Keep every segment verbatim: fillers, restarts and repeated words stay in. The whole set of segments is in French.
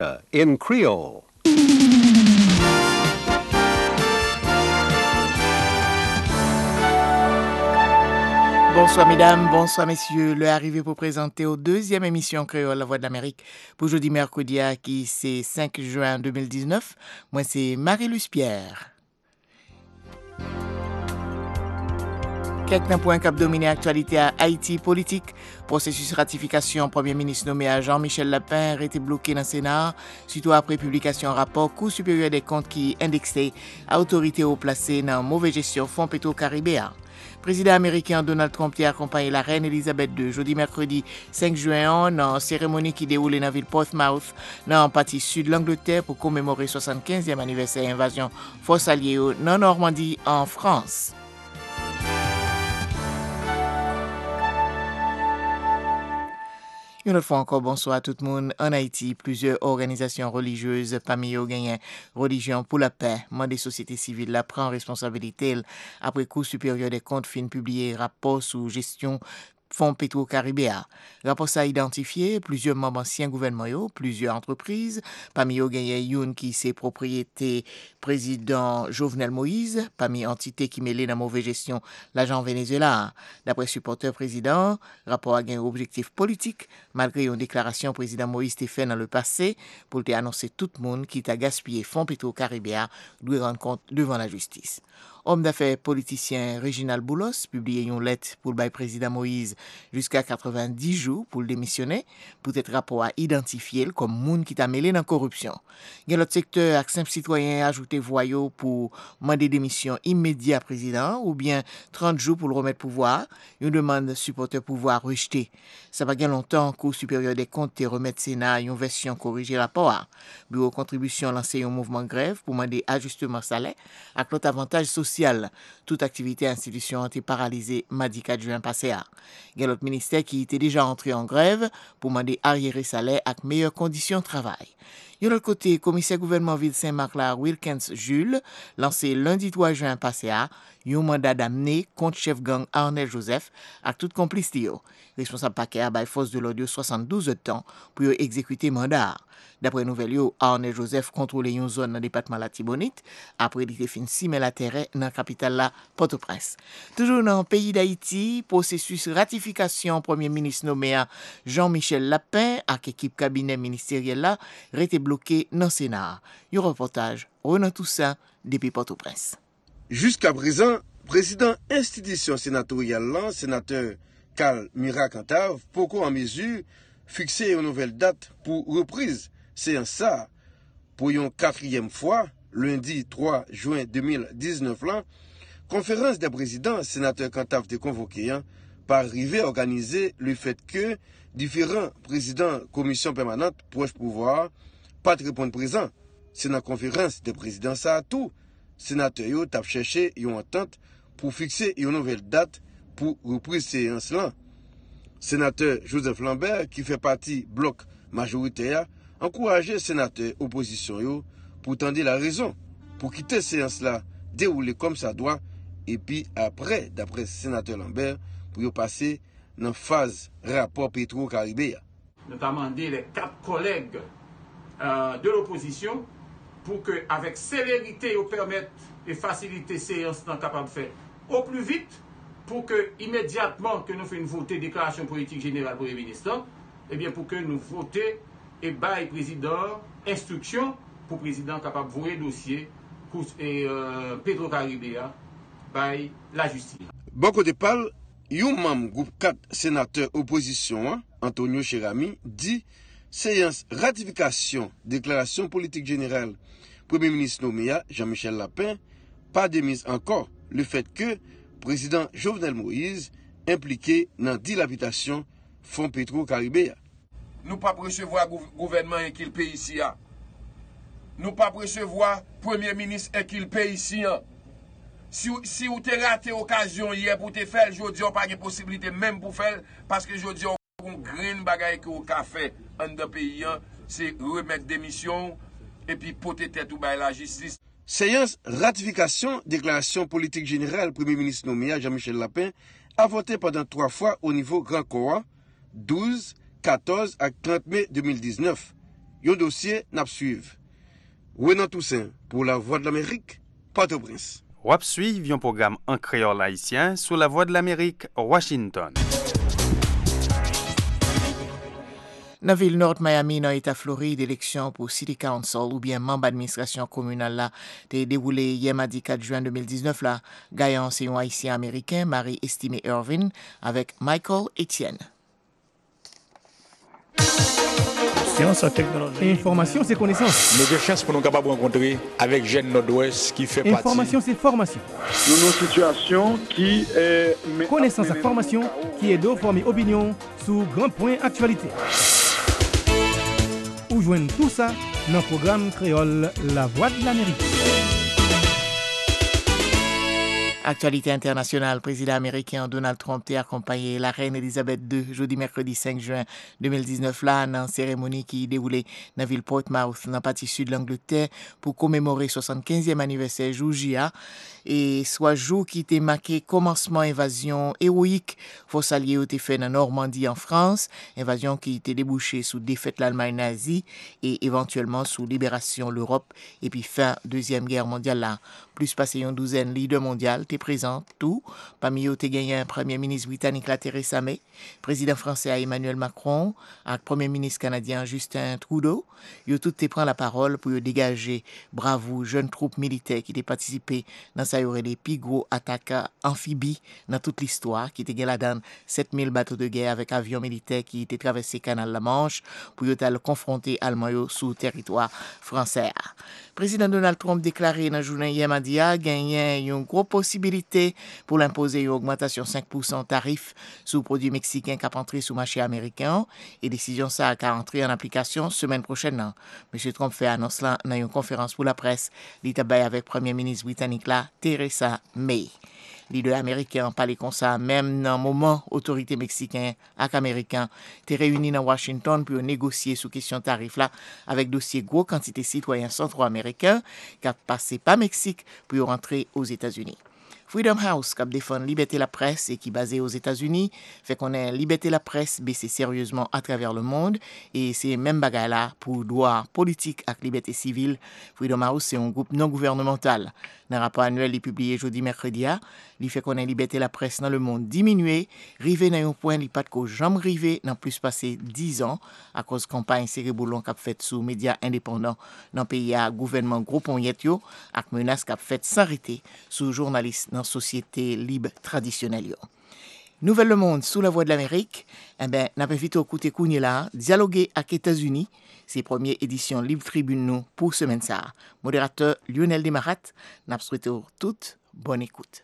in Creole. Bonsoir mesdames, bonsoir messieurs. Le arrivé pour présenter aux deuxième émission Créole La Voix de l'Amérique pour jeudi mercredi qui c'est cinq juin deux mille dix-neuf. Moi c'est Marie-Luce Pierre. Quelques points qui dominé l'actualité à Haïti politique. Processus ratification Premier ministre nommé à Jean-Michel Lapin a été bloqué dans le Sénat, surtout après publication rapport Cour supérieur des comptes qui indexait autorité au placé dans mauvaise gestion fonds pétro-caribéens. Président américain Donald Trump a accompagné la reine Elisabeth deux jeudi mercredi cinq juin dans une cérémonie qui déroule dans la ville Portsmouth dans la partie sud de l'Angleterre pour commémorer soixante-quinzième anniversaire invasion force alliée dans Normandie en France. Une autre fois encore, bonsoir à tout le monde. En Haïti, plusieurs organisations religieuses, parmi eux, gagnent Religion pour la paix, mandé société civile la prend responsabilité après Cour supérieure des comptes fin publié rapport sous gestion Fonds Pétro-Caribéa. Rapport ça a identifié plusieurs membres anciens gouvernements, plusieurs entreprises, parmi eux gagnent une qui c'est propriété président Jovenel Moïse, parmi entité qui mêlée dans mauvaise gestion l'agent Venezuela. D'après supporter président, rapport a gagné objectif politique malgré une déclaration président Moïse t'a fait dans le passé pour te annoncer tout le monde qui t'a gaspillé Fonds Pétro-Caribéa doit rendre compte devant la justice. Homme d'affaires politicien Réginald Boulos publié une lettre pour le président Moïse jusqu'à quatre-vingt-dix jours pour le démissionner, pour être rapport à identifier comme monde qui t'a mêlé dans la corruption. Il y a l'autre secteur Action citoyen ajouté voyou pour demander démission immédiate président ou bien trente jours pour le remettre pouvoir, une demande supporter pouvoir rejeter. Ça va bien longtemps Cour supérieure des comptes te remettre Sénat une version corrigée rapport. Bureau contribution lancé un mouvement grève pour demander ajustement salaire avec l'autre avantage social. Toute activité institution a été paralysée mardi quatre juin passé. Il y a l'autre ministère qui était déjà entré en grève pour demander arriérer salaire avec meilleures conditions de travail. De l'autre côté, commissaire gouvernement ville Saint-Marc la Wilkins Jules lancé lundi trois juin passé un mandat d'amener contre chef gang Arnel Joseph avec toute complicité. Responsable paquet à force de l'audio soixante-douze heures de temps pour exécuter mandat. D'après nouvelle yo, Arnel Joseph contrôlait une zone dans le département la Tibonite après il était fin six mai la terre dans la capitale la Port-au-Prince. Toujours dans le pays d'Haïti, processus ratification premier ministre nommé à Jean-Michel Lapin avec équipe cabinet ministériel là été bloqué dans le Sénat. Un reportage Renan Toussaint depuis Port-au-Prince. Jusqu'à présent, président institution sénatoriale là, sénateur Carl Mira-Cantave, pourquoi en mesure fixer une nouvelle date pour reprise séance ça pour une quatrième fois lundi trois juin deux mille dix-neuf là, conférence des présidents sénateur Cantave de convoqué hein, par arriver à organiser le fait que différents présidents commission permanente proche pouvoir pas de répondre présent. C'est dans la conférence des présidents ça à tout. Sénateur yo t'a cherché une entente pour fixer une nouvelle date pour reprise séance là. Sénateur Joseph Lambert qui fait partie bloc majoritaire encourager sénateur opposition yo pour tendre la raison pour quitter séance là dérouler comme ça doit et puis après d'après sénateur Lambert pour yo passer dans phase rapport Pétro-Caribéa. Notamment les quatre collègues euh, de l'opposition pour que avec célérité ils permettent et faciliter séance dans capable de faire au plus vite pour que immédiatement que nous fassions voter déclaration politique générale pour les ministres, et bien pour que nous votions et bail président instruction pour président capable de voyer dossier et euh, Pétro-Caribéa bail la justice. Bon côté parle, un membre groupe quatre sénateurs opposition Antonio Cherami dit séance ratification déclaration politique générale Premier ministre nommé Jean-Michel Lapin pas démise encore le fait que président Jovenel Moïse impliqué dans dilapidation fonds Pétro-Caribéa. Nous pas recevoir gouvernement et qu'il paye ici. Nous pas recevoir premier ministre et qu'il paye ici. Si si vous avez raté l'occasion hier pour te faire, je dis pas de possibilité même pour faire parce que je dis on grain bagaille que au café en de pays c'est remettre démission et puis porter tête ou bail la justice. Séance ratification déclaration politique générale Premier ministre nommé Jean-Michel Lapin a voté pendant trois fois au niveau Grand Corps douze, quatorze et trente mai deux mille dix-neuf. un dossier n'a suivre. Renan Toussaint pour la Voix de l'Amérique, Port-au-Prince. Wap suivi un programme en créole haïtien sous la Voix de l'Amérique, Washington. Dans la ville nord Miami, dans l'État Floride, élection pour City Council ou bien membre d'administration communale là, t'est déroulé hier mardi quatre juin deux mille dix-neuf là. Gagnant c'est un haïtien américain, Marie-Estimée Irvin, avec Michael Etienne. Science, technologie. Information, c'est connaissance. Nous avons chance pour nous capables de rencontrer avec Jeune Nord-Ouest qui fait Information, partie. c'est formation. Nous avons une situation qui est... Connaissance et formation qui est de former opinion sur grand point actualité. Ou joindre tout ça dans le programme créole La Voix de l'Amérique. Actualité internationale, président américain Donald Trump a accompagné la reine Elisabeth deux jeudi mercredi cinq juin deux mille dix-neuf là dans une cérémonie qui déroulait dans la ville Portsmouth dans la partie sud de l'Angleterre pour commémorer soixante-quinzième anniversaire jour J et soit jour qui était marqué commencement invasion héroïque force alliée été fait dans Normandie en France, invasion qui était débouchée sous défaite l'Allemagne nazie et éventuellement sous libération l'Europe et puis fin deuxième guerre mondiale là. Plus passé une douzaine leaders mondiaux étaient présents tout. Parmi eux, il y a un premier ministre britannique la Theresa May, président français Emmanuel Macron, et premier ministre canadien Justin Trudeau. Ils tous pris la parole pour dégager bravo jeunes troupes militaires qui ont participé dans ça les plus gros attaques amphibies dans toute l'histoire, qui étaient là-dedans sept mille bateaux de guerre avec avions militaires qui étaient traversés le canal de la Manche pour y confronter Allemagne sous territoire français. Président Donald Trump déclaré dans la journée hier mardi a gagné une grosse possibilité pour l'imposer une augmentation cinq pour cent tarif sur produits mexicains qui entré sur le marché américain et décision ça a entré en application semaine prochaine. M. Trump fait annonce là dans une conférence pour la presse, il était avec premier ministre britannique là Theresa May. Leader américain parlait comme ça même dans le moment autorités mexicaines et américains étaient réunis dans Washington pour négocier sous question tarif là avec dossier gros quantité citoyens centro-américains qui a passé par Mexique pour rentrer aux États-Unis. Freedom House, qui défend la liberté de la presse et qui est basé aux États-Unis, fait qu'on a liberté de la presse baissé sérieusement à travers le monde et c'est même bagaille là pour droit politique et liberté civile. Freedom House, c'est un groupe non gouvernemental. Dans un rapport annuel publié jeudi mercredi, il fait qu'on a liberté de la presse dans le monde diminué, rivé dans un point, il pas de qu'au jamais rivé dans plus passé dix ans à cause de campagne céréboulon qu'a fait sous médias indépendants dans le pays à gouvernement groupe on yetio ak menace qu'a fait s'arrêter sous journalistes dans société libre traditionnelle. Nouvelle Le Monde sous la Voix de l'Amérique, eh ben n'a pas invité au côté Kouni là, dialoguer avec les États-Unis, c'est première édition Libre Tribune nous pour semaine ça. Modérateur Lionel Desmarat, n'a souhaité toute bonne écoute.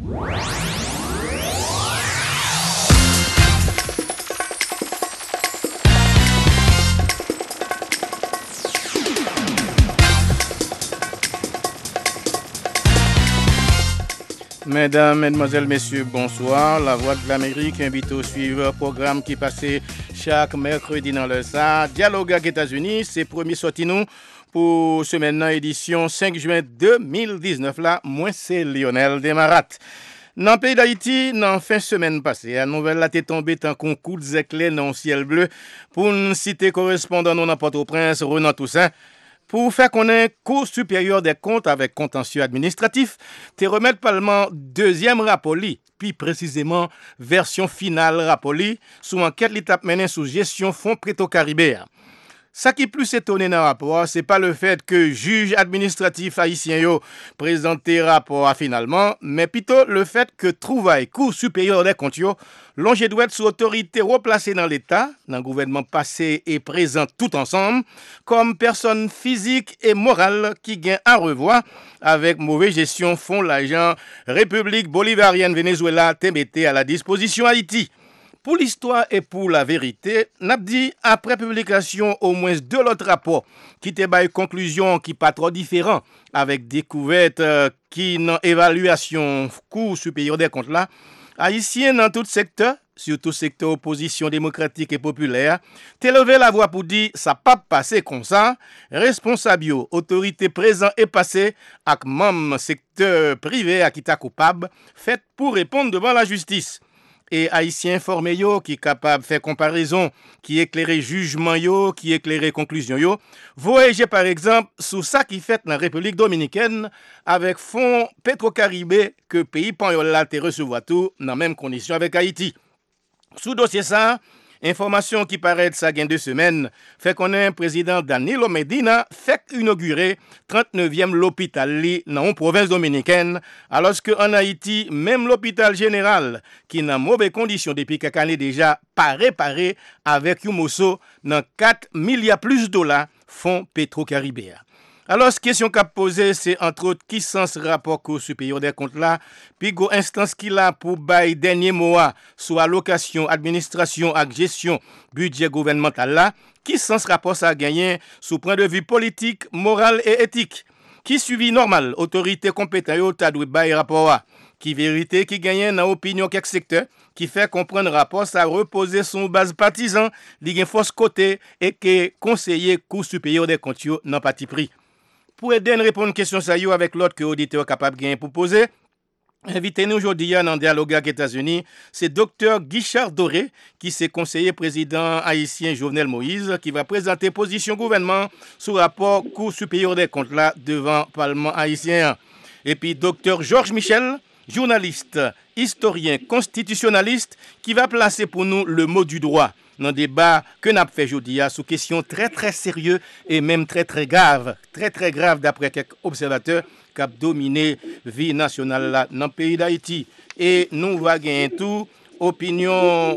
Mesdames, Mesdemoiselles, Messieurs, bonsoir. La Voix de l'Amérique invite au suivre un programme qui passe chaque mercredi dans le S A. Dialogue avec les États-Unis, c'est premier sorti nous pour semaine édition cinq juin deux mille dix-neuf. Là, moi, c'est Lionel Desmarat. Dans le pays d'Haïti, dans la fin de semaine passée, la nouvelle là est tombée en concours de éclairs dans le ciel bleu pour une cité correspondant dans Port-au-Prince, Renan Toussaint. Pour faire connaître Cour supérieure des comptes avec contentieux administratif, te remettre Parlement deuxième rapport li, puis précisément version finale rapport li, sous enquête l'étape menée sous gestion fonds Préto-Caribéen. Ça qui plus étonné dans le rapport, c'est pas le fait que juge administratif haïtien yo présenté rapport finalement, mais plutôt le fait que trouvaille Cour supérieure des comptes yo longe doit être sous autorité replacée dans l'État, dans le gouvernement passé et présent tout ensemble, comme personne physique et morale qui gagne à revoir avec mauvaise gestion font l'argent République bolivarienne Venezuela te mette à la disposition Haïti. Pour l'histoire et pour la vérité, n'a dit après publication au moins deux autres rapports qui te baillent conclusion qui pas trop différent avec découverte euh, qui dans évaluation Cour supérieure des comptes là, haïtiens dans tout secteur, surtout secteur opposition démocratique et populaire, te levé la voix pour dire ça pas passé comme ça, responsable yo, autorité présent et passé ak membre secteur privé à qui ta coupable, fait pour répondre devant la justice. et haïtien formé yo qui capable faire comparaison, qui éclairer jugement yo, qui éclairer conclusion yo. Voyager par exemple sous ça qui fait dans la République dominicaine avec fonds Petro-Caribé que pays pan yo là te recevoir tout dans même condition avec Haïti. Sous dossier ça, information qui paraît ça gain deux semaines, fait qu'on a un président Danilo Medina fait inaugurer trente-neuvième l'hôpital li dans une province dominicaine, alors que en Haïti, même l'hôpital général qui dans mauvaise condition depuis quelques années déjà pas réparé avec un mosso dans quatre milliards plus de dollars fonds Petro-Caribé. Alors, la question qu'a posée, c'est entre autres qui sens rapport au supérieur des comptes là, puis go instance qui là pour bail dernier mot sur allocation, administration et gestion budget gouvernemental là, qui sens rapport ça gagné sous point de vue politique, moral et éthique. Qui suivi normal, autorité compétente yo ta dwe bail rapport a, qui vérité qui gagne dans opinion quelques secteurs qui fait comprendre rapport ça reposer son base partisan, li gen force côté et que conseiller cour supérieur des comptes yo nan parti pris. Pour aider à répondre à une question ça yo avec l'autre que auditeur capable gagner pour poser, invité nous aujourd'hui dans dialogue avec les États-Unis, c'est docteur Guichard Doré qui c'est conseiller président haïtien Jovenel Moïse qui va présenter position gouvernement sur rapport Cour supérieure des comptes là devant Parlement haïtien. Et puis docteur Georges Michel, journaliste, historien, constitutionnaliste qui va placer pour nous le mot du droit dans le débat que nous avons fait aujourd'hui sur question très très sérieux et même très très grave, très très grave d'après quelques observateurs qui ont dominé la vie nationale là, dans le pays d'Haïti. Et nous va gagner tout opinion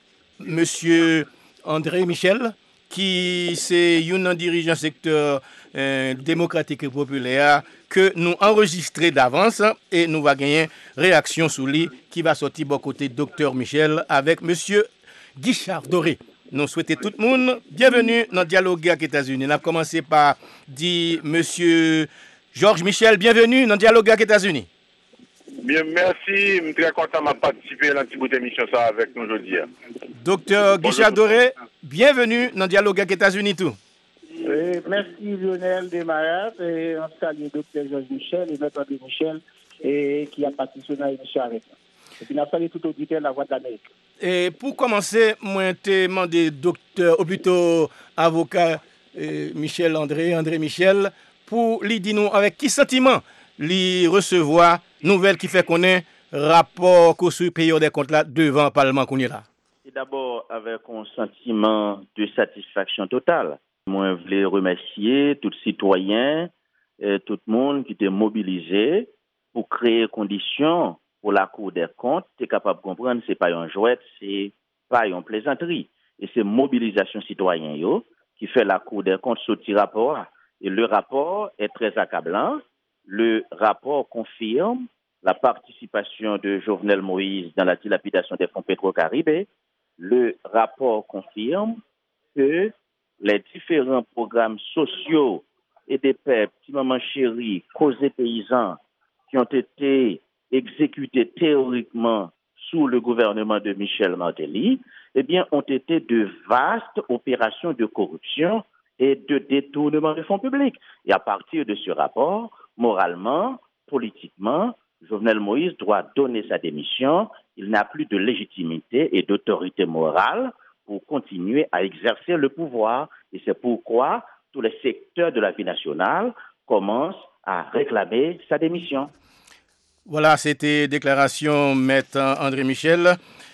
monsieur André Michel qui c'est un dirigeant secteur euh, démocratique et populaire que nous enregistrons d'avance et nous va gagner réaction sur lui qui va sortir bon côté docteur Michel avec monsieur Guichard Doré. Nous souhaitons tout le monde bienvenue dans le dialogue avec les États-Unis. On a commencé par dire monsieur Georges Michel, bienvenue dans le dialogue avec les États-Unis. Bien, merci. Je suis très content de participer à la petite émission ça avec nous aujourd'hui. Docteur Guichard Doré, bienvenue dans le dialogue avec les États-Unis tout. Oui, merci Lionel Desmarais et on salue le docteur Georges Michel et maître André Michel et qui a participé à l'émission avec nous. Et puis, on a salué tout auditeur de la Voix de l'Amérique. Et pour commencer, moi, je demandé docteur, ou plutôt avocat euh, Michel André, André Michel, pour lui dire nous avec qui sentiment lui recevoir nouvelle qui fait qu'on ait rapport au supérieur des comptes là devant le Parlement qu'on est là. Et d'abord avec un sentiment de satisfaction totale. Moi, je voulais remercier tous les citoyens, et tout le monde qui était mobilisé pour créer conditions pour la Cour des comptes. Tu es capable de comprendre, ce n'est pas un jouet, ce n'est pas une plaisanterie. Et c'est mobilisation citoyenne yo, qui fait la Cour des comptes sortir rapport. Et le rapport est très accablant. Le rapport confirme la participation de Jovenel Moïse dans la dilapidation des fonds Petro-Caribé. Le rapport confirme que les différents programmes sociaux et des P E P, Petit Maman Chéri, Causés Paysans, qui ont été exécutés théoriquement sous le gouvernement de Michel Martelly, eh bien, ont été de vastes opérations de corruption et de détournement de fonds publics. Et à partir de ce rapport, moralement, politiquement, Jovenel Moïse doit donner sa démission. Il n'a plus de légitimité et d'autorité morale pour continuer à exercer le pouvoir. Et c'est pourquoi tous les secteurs de la vie nationale commencent à réclamer sa démission. Voilà, c'était déclaration maître André Michel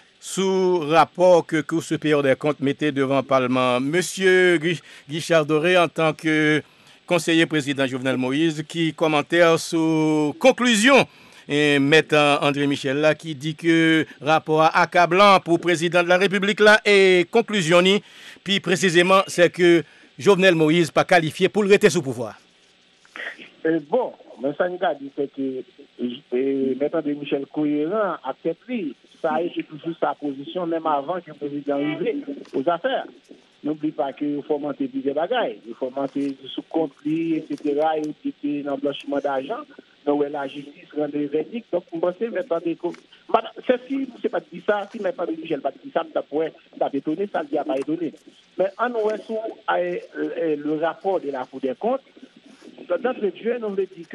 sous rapport que Cour supérieure des comptes mettait devant le Parlement. Monsieur Guichard Doré, en tant que conseiller président Jovenel Moïse, qui commentaire sous conclusion et maître André Michel là qui dit que rapport accablant pour président de la République là et conclusion ni puis précisément c'est que Jovenel Moïse pas qualifié pour le rester sous pouvoir. Et bon, mais ça nous a dit que maître André Michel cohérent accepté ça a été toujours sa position même avant que le président arrive aux affaires. N'oublie pas qu'il faut monter plusieurs bagailles. Il faut monter sous compte, et cetera. Et qui était dans le blanchiment d'argent. Donc, la justice rend des verdicts. Donc, on pense maintenant des comptes. C'est si, c'est pas dit ça, si maintenant Michel pas dit ça, ça pourrait étonner, ça ne dit pas étonner. Mais en nous le rapport de la Cour des comptes, dans le jeu, on veut dire que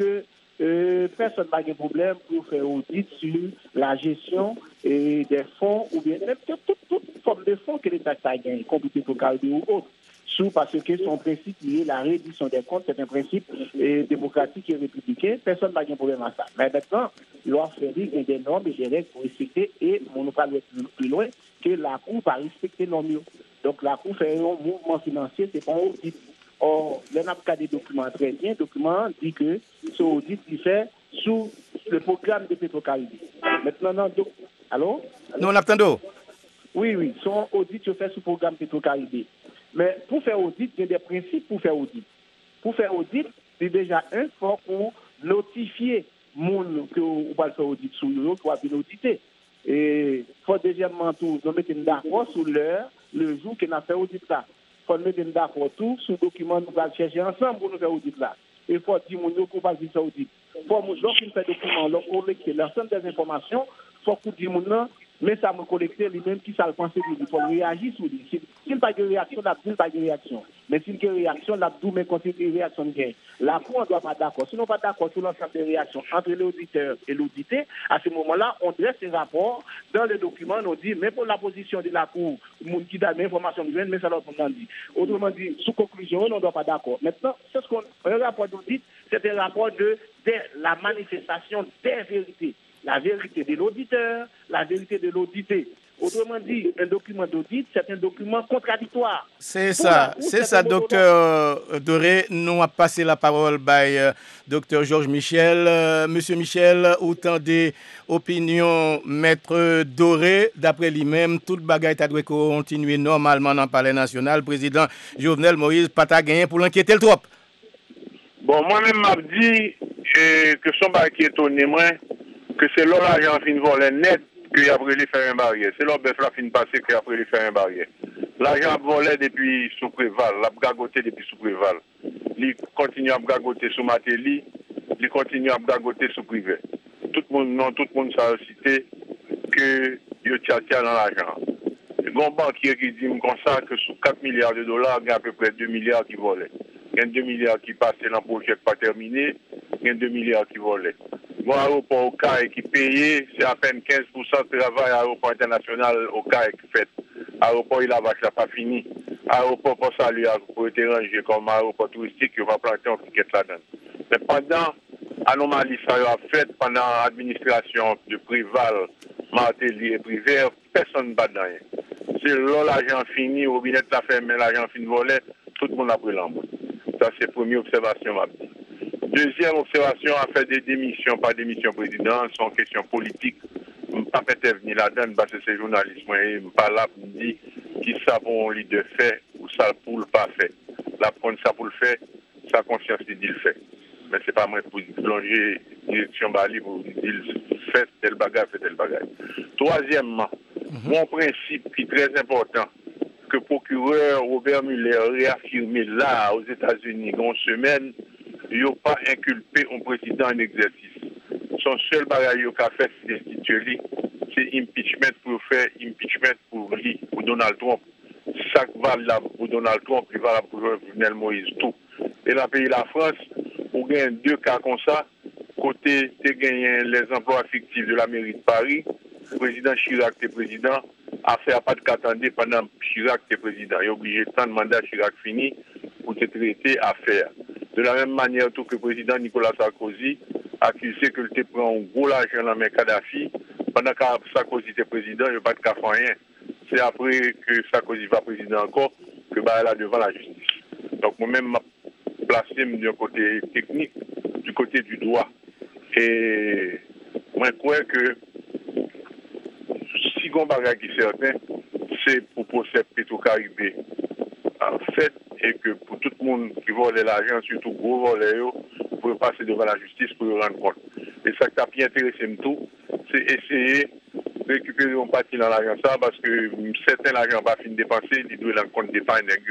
euh, personne n'a de problème pour faire audit sur la gestion et des fonds ou bien même toute, toute, toute forme de fonds que l'État a gagné, compris pour Caribé ou autre. Sous parce que son principe lié la reddition des comptes, c'est un principe euh, démocratique et républicain. Personne n'a de problème à ça. Mais maintenant, l'on fait dire qu'il y a des normes et des règles pour respecter et on ne peut pas aller plus, plus loin que la Cour va respecter les normes. Donc la Cour fait un mouvement financier, c'est pas un audit. Or, le N A P C A des documents très bien, le document dit que ce audit il fait sous le programme de Petro-Caribé. Maintenant, non, do... allô? Nous, on attend. Oui, oui, son audit se fait sous le programme Petro-Caribé. Mais pour faire audit, il y a des principes pour faire audit. Pour faire audit, c'est déjà un faut pour notifier monde que vous va faire audit sur eux, pour bien auditer. Et il faut deuxièmement tout, nous mettre d'accord sur l'heure, le jour qu'on a fait audit là. Il faut mettre d'accord tout sur le document nous allons chercher ensemble pour nous faire audit là. Il faut dire mon qu'on va faire audit. Il faut lorsqu'on fait document, lorsqu'on collecte l'ensemble des informations, il faut qu'on dise mon mais ça me collecter lui-même qui ça le pense il faut réagir sur lui. S'il pas de réaction, la n'a pas de réaction. Mais s'il y a une réaction, la doux mais quand il y a une réaction gain. La Cour ne doit pas d'accord. Si nous pas d'accord sur l'ensemble des réactions entre l'auditeur et l'audité, à ce moment-là, on dresse un rapport dans le document, on dit mais pour la position de la Cour, monde qui donne l'information de mais ça l'autre dit. Autrement dit, sous conclusion, on ne doit pas d'accord. Maintenant, c'est ce qu'on un rapport d'audit, c'est un rapport de, de la manifestation des vérités. La vérité de l'auditeur, la vérité de l'audité. Autrement dit, un document d'audit, c'est un document contradictoire. C'est ça, c'est ça, docteur Doré. Nous avons passé la parole par euh, docteur Georges Michel. Euh, Monsieur Michel, autant des opinions, maître Doré, d'après lui-même, toute bagaille doit continuer normalement dans le palais national. Président Jovenel Moïse, pas ta gagné pour l'inquiéter le trop. Bon, moi-même, m'a dit euh, que son bail qui est étonné, moi, que c'est là l'argent fin voler net qu'il a pris faire un barrière. C'est là bœuf la fin passé qu'il a pris faire un barrière. L'argent volé depuis sous Préval, l'a gagoté depuis sous Préval. Il continue à gagoter sous Matéli, il continue à gagoter sous Privé. Tout le monde, non, tout le monde s'est cité que il y a dans l'argent. Le grand banquier qui dit comme ça que sous quatre milliards de dollars, il y a à peu près deux milliards qui volaient. Il y a deux milliards qui passaient dans le projet pas terminé, il y a deux milliards qui volaient. Bon, l'aéroport au C A E qui payé, c'est à peine quinze pour cent de travail à l'aéroport international au C A E qui fait. L'aéroport, il a vache, pas fini. L'aéroport, pour ça, lui, pour être rangé comme aéroport touristique, il va planter un piquet là-dedans. Mais pendant l'anomalie, ça a fait, pendant l'administration de Prival, Martelly et Privé, personne ne bat dans rien. C'est là l'argent fini, au robinet la ferme, l'argent fini volé, tout le monde a pris l'embauche. Ça, c'est la première observation, ma petite. Deuxième observation, a fait des démissions, pas démissions président, sont questions politiques. Je ne peux pas intervenir là-dedans parce que c'est journaliste. Je ne pas là pour dire qui ça pour lui de faire ou ça pour le pas faire. La prendre ça pour le faire, sa conscience dit le fait. Mais ce n'est pas moi pour plonger direction Bali pour dire fait tel bagage, fait tel bagage. Troisièmement, mm-hmm. mon principe qui est très important, que le procureur Robert Mueller a réaffirmé là aux États-Unis en semaine, il n'a pas inculpé un président en exercice. Son seul bagage qu'il a fait, c'est destituer, c'est impeachment pour faire impeachment pour lui, pour Donald Trump. Ça valable pour Donald Trump, il valable pour Jovenel Moïse, tout. Et dans le pays de la France, on gagne deux cas comme ça. Côté, tu gagnes les emplois fictifs de la mairie de Paris. Le président Chirac, t'es président, a fait pas de qu'attendre pendant Chirac, t'es président. Il est obligé de prendre le mandat Chirac fini pour te traiter à faire. De la même manière tout que le président Nicolas Sarkozy a accusé que tu prends un gros argent dans la main Kadhafi. Pendant que Sarkozy était président, il n'y a pas de cas rien. C'est après que Sarkozy va président encore que bah, là devant la justice. Donc moi-même, je placé du côté technique, du côté du droit. Et moi, je crois que si on bagage qui est certain, c'est pour procès Petro-Caribé en fait, et que pour tout le monde qui vole l'argent, surtout gros voleurs, pour passer devant la justice pour rendre compte. Et ça qui a bien intéressé tout, c'est essayer de récupérer une partie dans l'argent ça, parce que certains l'argent va finir dépenser, ils doivent dans le compte d'épargne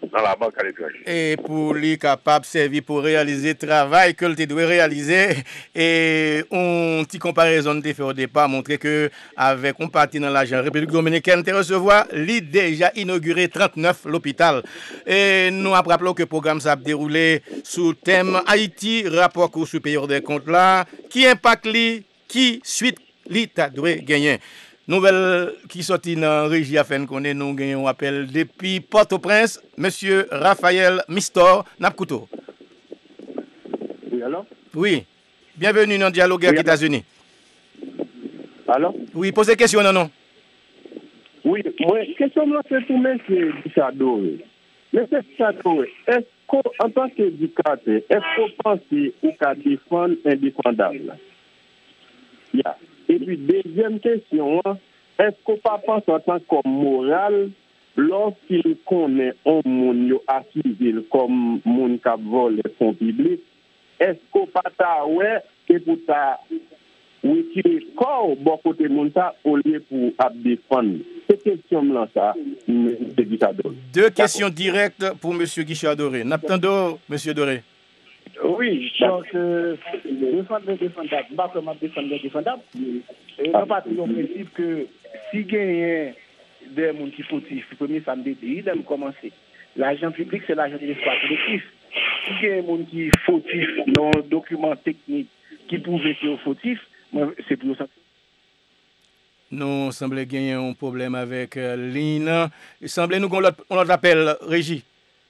dans la banque à l'étranger. Et pour lui capable de servir pour réaliser le travail que tu dois réaliser. Et on petite comparaison de fait au départ montrer que avec on parti dans l'argent République dominicaine te recevoir, lui déjà inauguré trente-neuf l'hôpital. Et nous rappelons que le programme ça a déroulé sous thème Haïti, rapport au supérieur des comptes là, qui impacte lui, qui suite l'État doit gagner. Nouvelle qui sortit dans la régie afin qu'on ait nous gagnons appel depuis Port-au-Prince, monsieur Raphaël Mistor Napkouto. Oui, alors? Oui. Bienvenue dans le dialogue avec les États-Unis. Alors? Oui, posez question, non, non. Oui, moi, question là, c'est pour M. Guichard-Doré. M. Guichard-Doré, est-ce qu'en tant qu'éducateur, est-ce qu'on pense ou qu'à défendre indéfendable? Yeah. Et puis, deuxième question, est-ce qu'on pas pense en tant que moral lorsqu'il connaît un monde accusé comme monde qui vole les fonds publics, est-ce qu'on pas ta ouais que pour ta oui qui corps bon côté monde ça au lieu pour défendre cette question là ça M. Guichard-Doré. Deux questions directes pour M. Guichard-Doré. N'attendons M. Doré. Oui, donc, euh, défendre les défendables, pas comment défendre les défendables. Et on part du principe que si il y a des gens qui sont fautifs, le premier samedi, il doit commencer. L'argent public, c'est l'argent de l'espoir collectif. Si il y a des gens qui sont fautifs dans un document technique qui prouvent qu'ils sont fautifs, c'est pour ça. Nous semblons gagner un problème avec euh, Lina. Il semblait nous qu'on l'appelle Régie.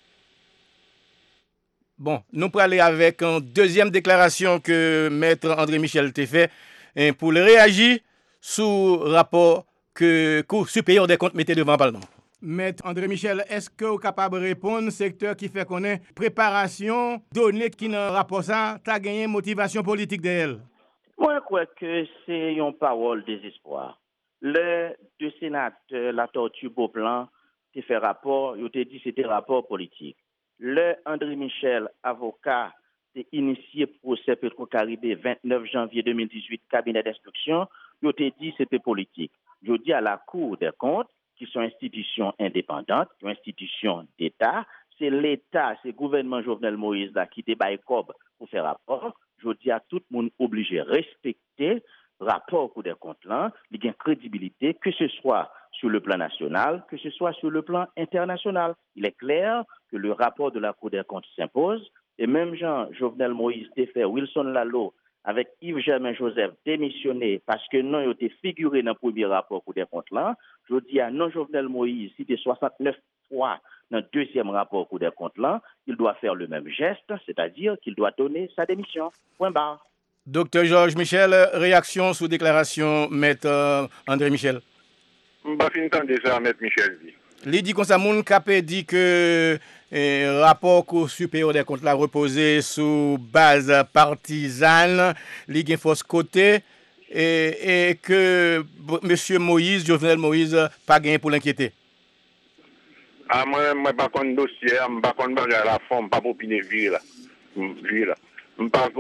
Bon, nous pourrons aller avec une deuxième déclaration que Maître André Michel t'a fait hein, pour réagir sur le rapport que le Cour supérieur des comptes mettait devant le Parlement. Maître André Michel, est-ce que vous êtes capable de répondre secteur qui fait qu'on est préparation, données qui dans le rapport ça, tu as gagné motivation politique d'elle? Moi, je crois que c'est une parole désespoir. Le deux sénateurs, la tortue Beauplan, qui fait rapport, il t'a dit que c'était rapport politique. Le André Michel, avocat, s'est initié procès Petro-Caribé vingt-neuf janvier deux mille dix-huit, cabinet d'instruction, il a dit que c'était politique. Je dis à la Cour des comptes, qui sont institutions indépendantes, institutions d'État, c'est l'État, c'est le gouvernement Jovenel Moïse là, qui débat pour faire rapport. Je dis à tout le monde obligé de respecter le rapport Cour des comptes là, il y a une crédibilité, que ce soit sur le plan national, que ce soit sur le plan international. Il est clair que le rapport de la Cour des comptes s'impose, et même Jean Jovenel Moïse fait Wilson Lalo avec Yves Germain Joseph démissionné parce que non, il était figuré dans le premier rapport Cour des comptes là. Je dis à non Jovenel Moïse, cité soixante-neuf fois dans le deuxième rapport Cour des comptes là, il doit faire le même geste, c'est-à-dire qu'il doit donner sa démission. Point barre. Docteur Georges Michel, réaction sous déclaration Maître euh, André Michel. Je ne vais pas entendre ça, Maître Michel. Il dit comme ça, mon capé dit que le rapport Cour supérieur des comptes l'a reposé sous base partisane, il y a fausse côté, et, et que M. Moïse, Jovenel Moïse, pas gagné pour l'inquiéter. Ah, moi, je ne suis pas contre le dossier, je ne suis pas contre la forme, je ne suis pas pour opiner vie là. Je ne suis pas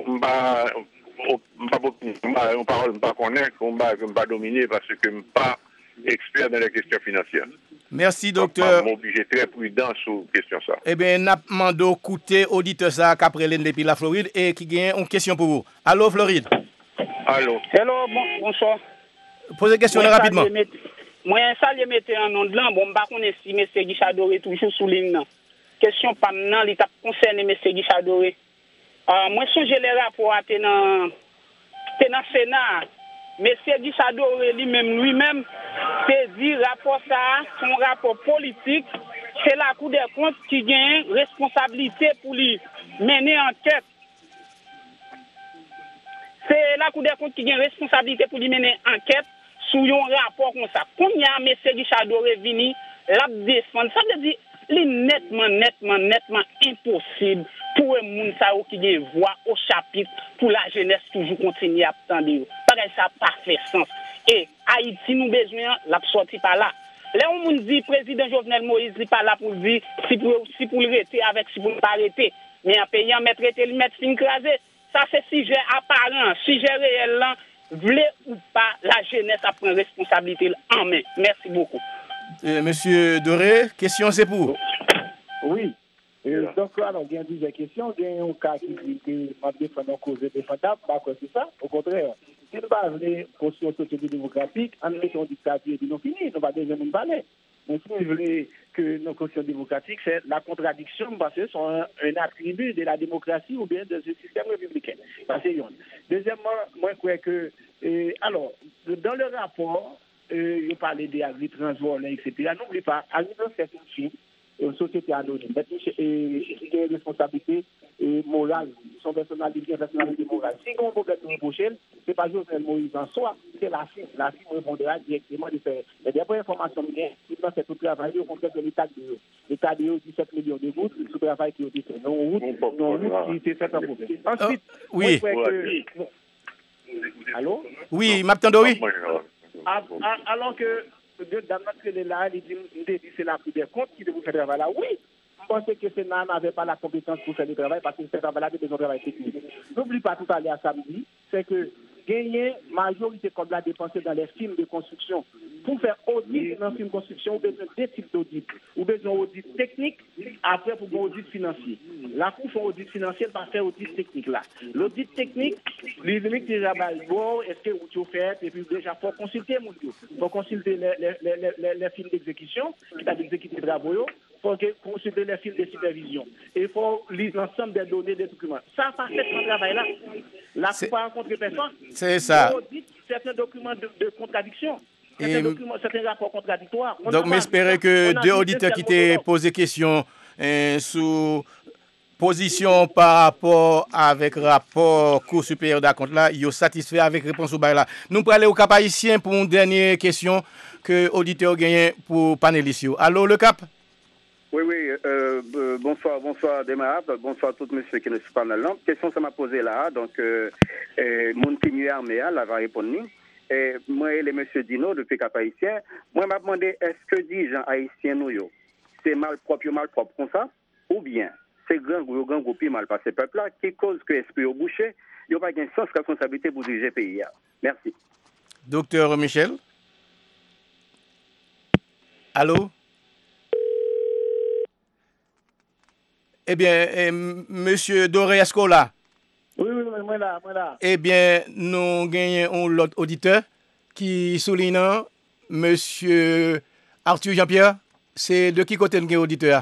pas dominer parce que je ne suis pas expert dans les questions financières. Merci, docteur. Je suis obligé très prudent sur la question ça. Eh bien, n'a demandé écouter auditeur ça qu'après l'Inde depuis la Floride et qui gagne une question pour vous. Allô, Floride? Allô. Hello, bon, bonsoir. Posez question moi, rapidement. Moi, ça, je mettais en nom de l'an. Bon, je ne sais pas si M. Guichard-Doré toujours sous ligne. Question pas maintenant, l'état concerne M. Guichard-Doré. Euh, moi, si j'ai les rapports à dans le Sénat, M. Guichard-Doré lui-même, lui-même, c'est dit rapport ça, son rapport politique, c'est la Cour des comptes qui gagne responsabilité pour lui mener enquête. C'est la Cour des comptes qui gagne responsabilité pour lui mener enquête sur un rapport comme ça. Combien M. Guichard-Doré vini, la défendre, ça veut dire c'est nettement, nettement, nettement impossible pour un monde qui a une voix au chapitre pour la jeunesse toujours continuer à attendre. Parce que ça n'a pas fait sens. Et Haïti, nous besoin, la sortie par là. Là, on dit le président Jovenel Moïse n'est pas là pour dire si pour, si pour le arrêter avec si pour ne pas arrêter. Mais en payant, mettre le mettre fin crasé. Ça, c'est sujet apparent, sujet réel, voulez ou pas, la jeunesse a pris responsabilité en main. Merci beaucoup. Euh, Monsieur Doré, question c'est pour. Oui. Euh, donc, alors, il y a plusieurs questions. Il y a un cas qui dit que ma défense cause défendable, pas que c'est ça. Au contraire, si nous parlons de construire une société démocratique, en mettant une dictature, nous finissons, nous ne va pas déjà nous parler. Mais si vous voulez que nos constitutions démocratiques, c'est la contradiction, parce que c'est un, un attribut de la démocratie ou bien de ce système républicain. Deuxièmement, moi, je crois que, euh, alors, dans le rapport, euh, je parlais des agri-transvolants, et cetera. N'oubliez pas, agri-trans, c'est une fille, une société anonyme. Il y a une responsabilité morale, son personnalité, personnalité morale. Si on peut être reproché, ce n'est pas Jovenel Moïse en soi, c'est la F I M. La F I M répondra directement de faire. Mais d'après l'information que j'ai, il a fait tout le travail, au contraire de l'État de l'État de dix-sept millions de routes, le travail qui a été fait. Non, route, non, route, qui était fait en problème. Ensuite, oui. Allô? Oui, m'attendons, oui. Alors que dans notre là, il dit que c'est la Cour des comptes qui devait faire le travail là. Oui, je pense que le Sénat n'avait pas la compétence pour faire le travail parce que ce travail-là avait besoin de travail technique. N'oublie pas tout à l'heure samedi, c'est que gagner majorité comme la dépensée dans les films de construction. Pour faire audit dans les films de construction, vous avez besoin de deux types d'audit. Vous avez besoin d'audit technique, après pour un audit financier. La Cour fait audit financier, pas faire audit technique là. L'audit technique, les limites déjà bon, est-ce que vous faites, et puis déjà pour consulter mon Dieu. Pour consulter les, les, les, les, les films d'exécution, qui t'a exécuté les travaux, pour consulter les films de supervision. Et il faut lire l'ensemble des données, des documents. Ça, pas fait ce travail-là. La Cour pas rencontré personne. C'est ça. Certains documents de, de contradiction. Certains, documents, certains rapports contradictoires. On donc, m'espérer que deux auditeurs qui t'aient posé question euh, sous position par rapport avec rapport Cour supérieure des comptes là, ils sont satisfaits avec réponse au bail là. Nous allons aller au Cap haïtien pour une dernière question que auditeur gagne pour panélistes. Allô, le Cap? Oui, oui, euh, euh, bonsoir, bonsoir Desmarats, bonsoir à tous messieurs qui ne sont pas dans la question ça m'a posé là, donc, euh, euh, mon team armé là va répondre. Et moi et les monsieur Dino, depuis Cap haïtien, moi m'a demandé est-ce que dit gens haïtiens nous, c'est mal propre, mal propre comme ça, ou bien c'est grand gros, grand gros, mal passé peuple là, qui cause que l'esprit au boucher, il n'y a pas de sens de responsabilité pour diriger le pays. Merci. Docteur Michel? Allô? Eh bien, eh, monsieur Doré Escola. Oui, oui, moi là, moi là. Eh bien, nous gagnons l'autre auditeur qui souligne monsieur Arthur Jean-Pierre. C'est de qui côté nous auditeur?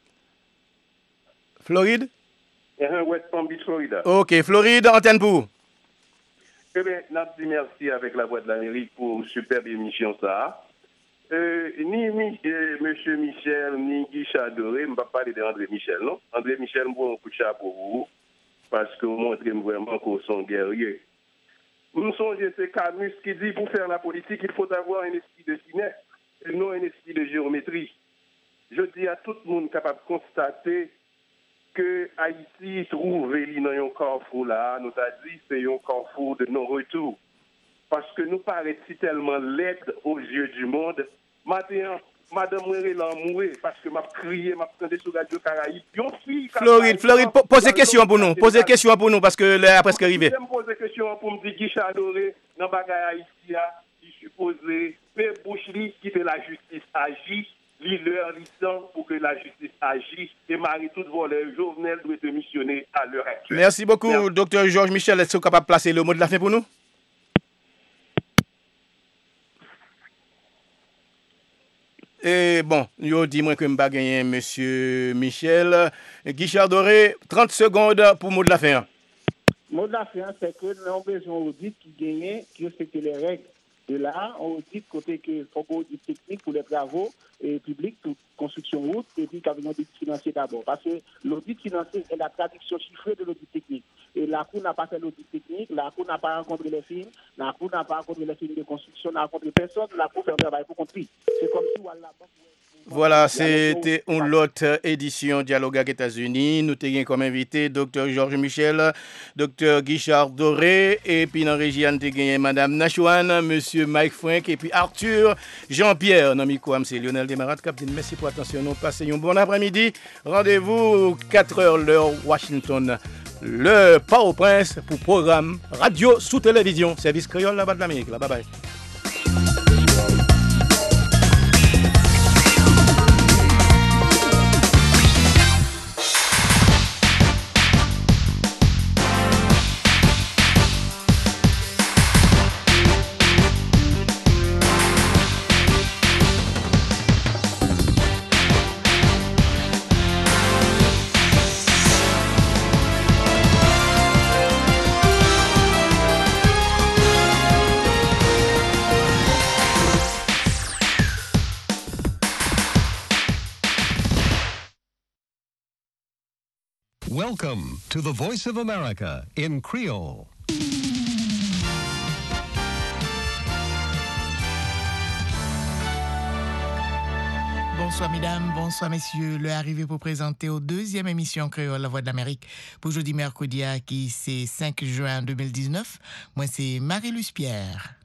Floride? West Palm Beach, Florida. Ok, Floride, antenne pour. Eh bien, nous disons merci avec la Voix de l'Amérique pour une superbe émission ça. Euh, ni euh, M. Michel, ni Guy Chadoré, je ne vais pas parler d'André Michel, non? André Michel, je un coup de chapeau pour vous, parce que vous montrez vraiment qu'on sont guerriers. Nous sommes, c'est Camus qui dit pour faire la politique, il faut avoir un esprit de finesse et non un esprit de géométrie. Je dis à tout le monde capable de constater que Haïti trouve dans un carrefour là, nous avons dit c'est un carrefour de non-retour. Parce que nous paraît-il tellement laide aux yeux du monde. Maintenant, Madame Mouret l'a moué parce que m'a crié, m'a entendu sur Radio Caraïbe. Floride, Floride, posez question pour nous. Posez question pour nous parce que l'heure est presque arrivée. Je me pose question pour me dire Guy Chadoré, dans Bagay Haïti, il suppose Père Bouchli qui fait la justice agit, lui leur licence pour que la justice agisse et Marie tout voleur Jovenel doit être missionné à l'heure actuelle. Merci beaucoup, Merci. Docteur Georges Michel. Est-ce que vous êtes capable de placer le mot de la fin pour nous? Et bon, yo dit moi que je vais gagner M. Michel. Guichard Doré, trente secondes pour mot de la fin. Mot de la fin, c'est que nous avons besoin d'audit qui gagne, qui respecte les règles. De là, on dit côté que faut un audit technique pour les travaux et publics, pour construction route, et puis qu'il y a un audit financier d'abord. Parce que l'audit financier est la traduction chiffrée de l'audit technique. Et la Cour n'a pas fait l'audit technique, la Cour n'a pas rencontré les films, la Cour n'a pas rencontré les films de construction, n'a rencontré personne, la Cour fait un travail pour compris. C'est comme si on l'a pas. Voilà, c'était une autre édition Dialogue avec les États-Unis. Nous avons comme invité Dr Georges Michel, Dr Guichard Doré, et puis dans la région, nous avons Mme Nachouane, M. Mike Frank, et puis Arthur Jean-Pierre. Dans le c'est Lionel Desmarats. Merci pour l'attention. Nous passons un bon après-midi. Rendez-vous quatre heures l'heure Washington. Le Port-au-Prince pour programme radio sous télévision. Service créole là-bas de l'Amérique. Bye bye. Welcome to the Voice of America in Creole. Bonsoir mesdames, bonsoir messieurs. Le arrivé pour présenter aux deuxième émission Créole La Voix de l'Amérique pour jeudi mercredi qui c'est cinq juin deux mille dix-neuf. Moi c'est Marie-Luce Pierre.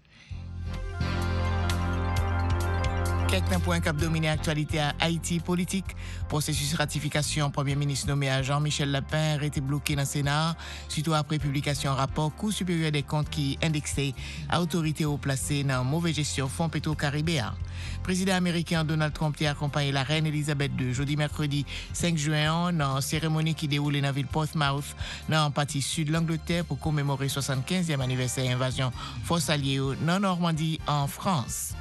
Quelques points qui ont dominé l'actualité à Haïti politique. Processus ratification, Premier ministre nommé à Jean-Michel Lapin a été bloqué dans le Sénat, surtout après publication rapport Cour supérieur des comptes qui indexait à autorité au placé dans mauvaise gestion fonds pétro-caribéens. Président américain Donald Trump a accompagné la reine Elisabeth deux jeudi mercredi cinq juin dans une cérémonie qui déroulait dans la ville Portsmouth, dans la partie sud de l'Angleterre pour commémorer soixante-quinzième anniversaire d'invasion force alliée dans Normandie en France.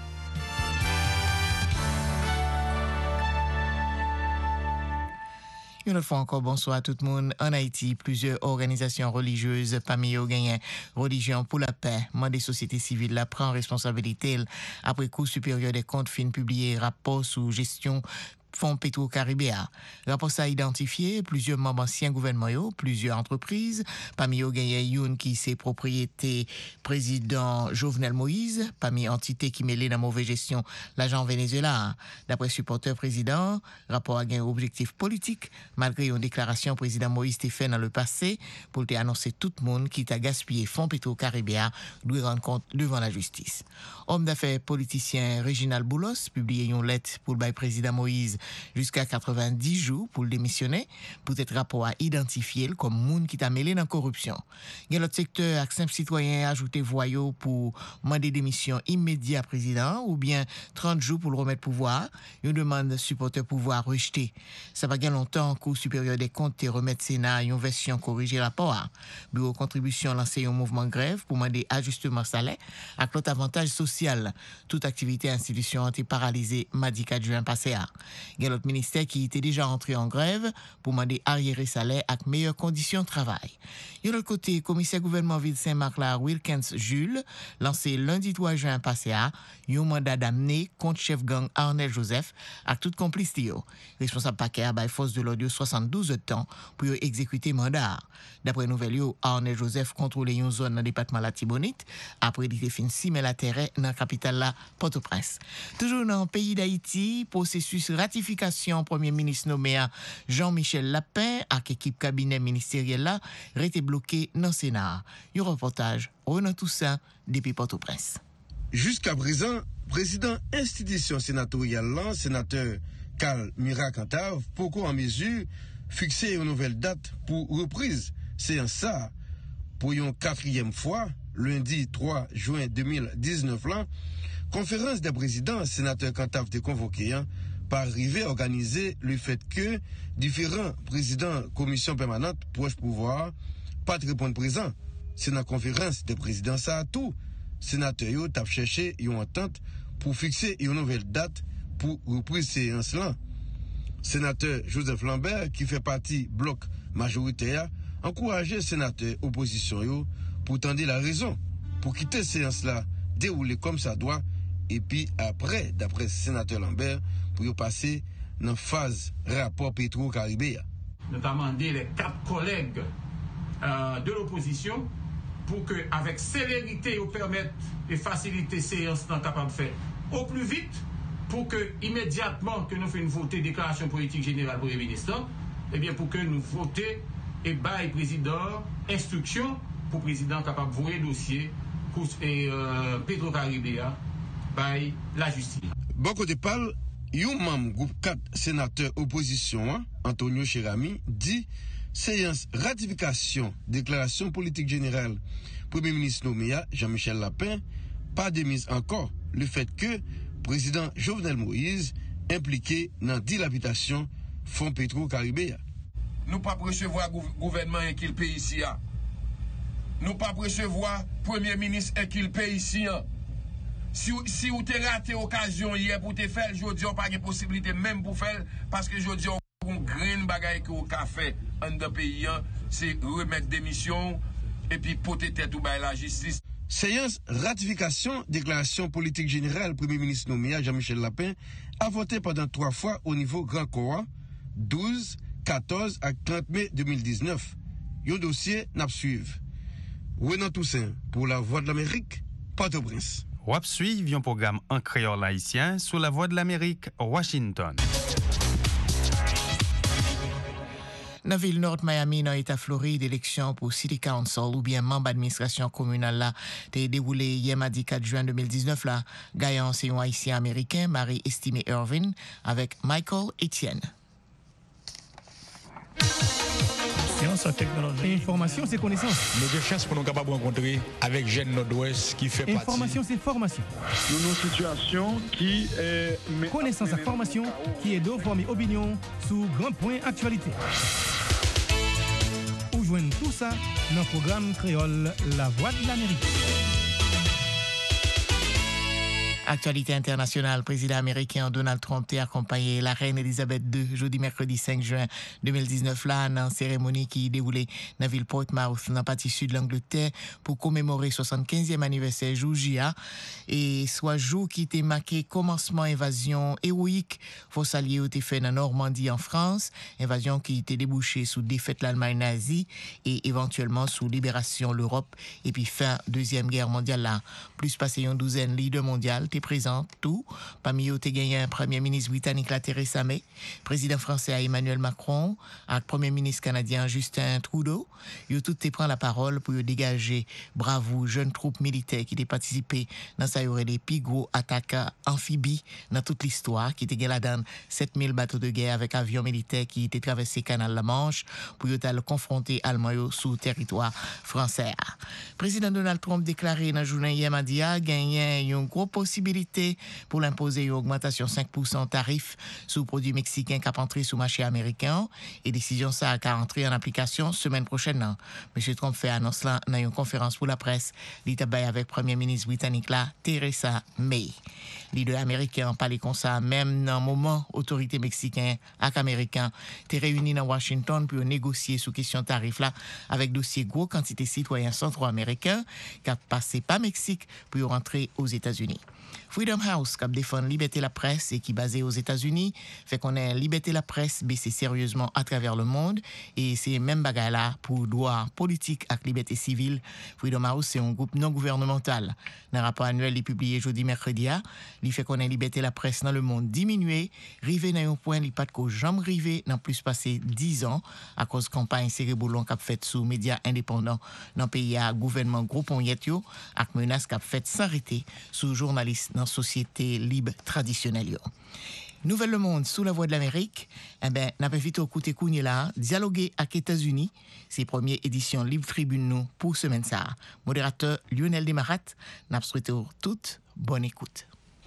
Une autre fois encore, bonsoir à tout le monde. En Haïti, plusieurs organisations religieuses, parmi eux, gagnent Religion pour la paix, mandé société civile, la prend responsabilité après Cour supérieure des comptes fin publié rapport sous gestion Fonds Pétro-Caribéa. Rapport ça a identifié plusieurs membres anciens gouvernements, plusieurs entreprises, parmi eux, il y a une qui c'est propriété président Jovenel Moïse, parmi entité qui mêlée dans la mauvaise gestion l'agent Venezuela. D'après supporter président, rapport a un objectif politique, malgré une déclaration président Moïse t'a fait dans le passé pour te annoncer tout le monde qui t'a gaspillé Fonds Pétro-Caribéa doit rendre compte devant la justice. Homme d'affaires politicien Réginald Boulos publié une lettre pour le président Moïse jusqu'à quatre-vingt-dix jours pour le démissionner, pour être rapport à identifier comme monde qui t'a mêlé dans la corruption. Il y a l'autre secteur, Action Citoyen, ajouté voyou pour demander démission immédiate à président ou bien trente jours pour le remettre pouvoir. Une demande supporter pouvoir rejeter. Ça va bien longtemps, Cour supérieure des comptes et remettre Sénat une version corrigée rapport. Bureau contribution lancé un mouvement grève pour demander ajustement salaire avec l'autre avantage social. Toute activité institution a été paralysée mardi quatre juin passé. Il y a l'autre ministère qui était déjà entré en grève pour demander arriérer salaire avec meilleures conditions de travail. Il y a l'autre côté, commissaire gouvernement ville Saint-Marc la Wilkins Jules lancé lundi trois juin passé un mandat d'amener contre chef gang Arnel Joseph avec toute complicité. Responsable paquet à force de l'audio soixante-douze temps pour exécuter mandat. D'après nouvelle yo, Arnel Joseph contrôlait une zone dans le département la Tibonite après il était fin six mai la terre dans la capitale la Port-au-Prince. Toujours dans le pays d'Haïti, processus ratification Premier ministre nommé à Jean-Michel Lapin avec équipe cabinet ministériel là été bloqué dans le Sénat. Un reportage Renan Toussaint depuis Port-au-Prince. Jusqu'à présent, président institution sénatoriale là, sénateur Carl Mirac-Cantave, pourquoi en mesure fixer une nouvelle date pour reprise séance ça pour une quatrième fois lundi trois juin deux mille dix-neuf là, conférence des présidents sénateur Cantave de convoqué hein, par arriver à organiser le fait que différents présidents commission permanente proche pouvoir pas de répondre présent. C'est dans la conférence des présidents ça à tout. Sénateur yo t'a cherché une entente pour fixer une nouvelle date pour reprise séance là. Sénateur Joseph Lambert qui fait partie bloc majoritaire encourager sénateur opposition yo pour tendre la raison pour quitter séance là dérouler comme ça doit et puis après d'après sénateur Lambert pour y passer dans phase rapport Pétro-Caribéa. Notamment les quatre collègues euh, de l'opposition pour que avec célérité ils permettent et faciliter séance dans capable de faire au plus vite pour que immédiatement que nous fassions une voter déclaration politique générale pour les ministres, et bien pour que nous votions et bail président instruction pour président capable de voyer dossier et euh, Pétro-Caribéa bail la justice. Bon côté parle, un membre groupe quatre sénateurs opposition Antonio Cherami dit séance ratification déclaration politique générale Premier ministre nommé Jean-Michel Lapin pas démise encore le fait que président Jovenel Moïse impliqué dans dilapidation fonds Pétro-Caribéa. Nous pas recevoir gouvernement qui le pays ici. Nous pas recevoir premier ministre qui le pays ici. Si si vous avez raté l'occasion hier pour te faire, je dis pas de possibilité même pour faire parce que je dis on grain bagaille que au café en de pays c'est remettre démission et puis porter tête ou la justice. Séance ratification déclaration politique générale Premier ministre nommé Jean-Michel Lapin a voté pendant trois fois au niveau Grand Corps douze, quatorze à trente mai deux mille dix-neuf. Un dossier n'a pas suivi. Renan Toussaint pour la Voix de l'Amérique, Port-au-Prince. Wap suivi un programme en créole haïtien sous la Voix de l'Amérique, Washington. Dans la ville nord Miami, dans l'État Floride, élection pour City Council ou bien membre d'administration communale là, t'est déroulé hier mardi quatre juin deux mille dix-neuf là. Gagnant, c'est un haïtien américain, Marie Estimé Irvin, avec Michael Etienne. Science en technologie. Information, c'est connaissance. Nous avons chance pour nous capables de rencontrer avec Jeune Nord-Ouest qui fait partie. Information, c'est formation. Nous avons une situation qui est... Connaissance à formation qui est de former opinion sous grand point actualité. Ou joindre tout ça dans le programme créole La Voix de l'Amérique. Actualité internationale, président américain Donald Trump a accompagné la reine Elisabeth deux jeudi mercredi cinq juin deux mille dix-neuf là dans une cérémonie qui déroulait dans la ville Portsmouth dans la partie sud de l'Angleterre pour commémorer soixante-quinzième anniversaire jour J A et soit jour qui était marqué commencement invasion héroïque force alliée ont été fait dans Normandie en France, invasion qui était débouchée sous défaite l'Allemagne nazie et éventuellement sous libération l'Europe et puis fin deuxième guerre mondiale là plus passé une douzaine leaders mondiaux présent tout. Parmi eux, il y a un premier ministre britannique, la Theresa May, président français Emmanuel Macron, et premier ministre canadien Justin Trudeau. Ils tous prennent la parole pour dégager bravo jeunes troupes militaires qui ont participé dans ça aurait des plus gros attaques amphibies dans toute l'histoire, qui étaient là-dedans sept mille bateaux de guerre avec avions militaires qui étaient traversés le canal la Manche pour le confronter Allemagne sous territoire français. Président Donald Trump déclaré dans la journée hier mardi a gagné une grosse possibilité pour l'imposer une augmentation cinq pour cent tarif sur produits mexicains qui entré sur le marché américain et décision ça a entré en application semaine prochaine. M. Trump fait annonce là dans une conférence pour la presse, l'État avec premier ministre britannique là, Theresa May. Leader américain parlait comme ça même dans le moment autorités mexicaines et américains étaient réunis dans Washington pour négocier sous question tarif là avec dossier gros quantité citoyens centraux américains qui passé pas Mexique pour rentrer aux États-Unis. Freedom House, qui défend liberté de la presse et qui est basé aux États-Unis, fait qu'on a liberté de la presse baissé sérieusement à travers le monde et c'est même bagaille là pour droit politique et liberté civile. Freedom House, c'est un groupe non gouvernemental. Dans un rapport annuel, il est publié jeudi mercredi, il fait qu'on a liberté de la presse dans le monde diminué, rivé dans un point, il pas de qu'aux jambes rivé dans plus passé dix ans à cause de campagne cérébroulon qu'a fait sous médias indépendants dans le pays à gouvernement groupe on yetio avec menace qu'a fait s'arrêter sous journalistes dans société libre traditionnelle. Nouvelle Le Monde sous la Voix de l'Amérique, eh ben, n'a pas vite au côté Kougne là, dialoguer avec les États-Unis, c'est première édition Libre Tribune nous pour semaine ça. Modérateur Lionel Desmarat, n'a souhaité toute bonne écoute.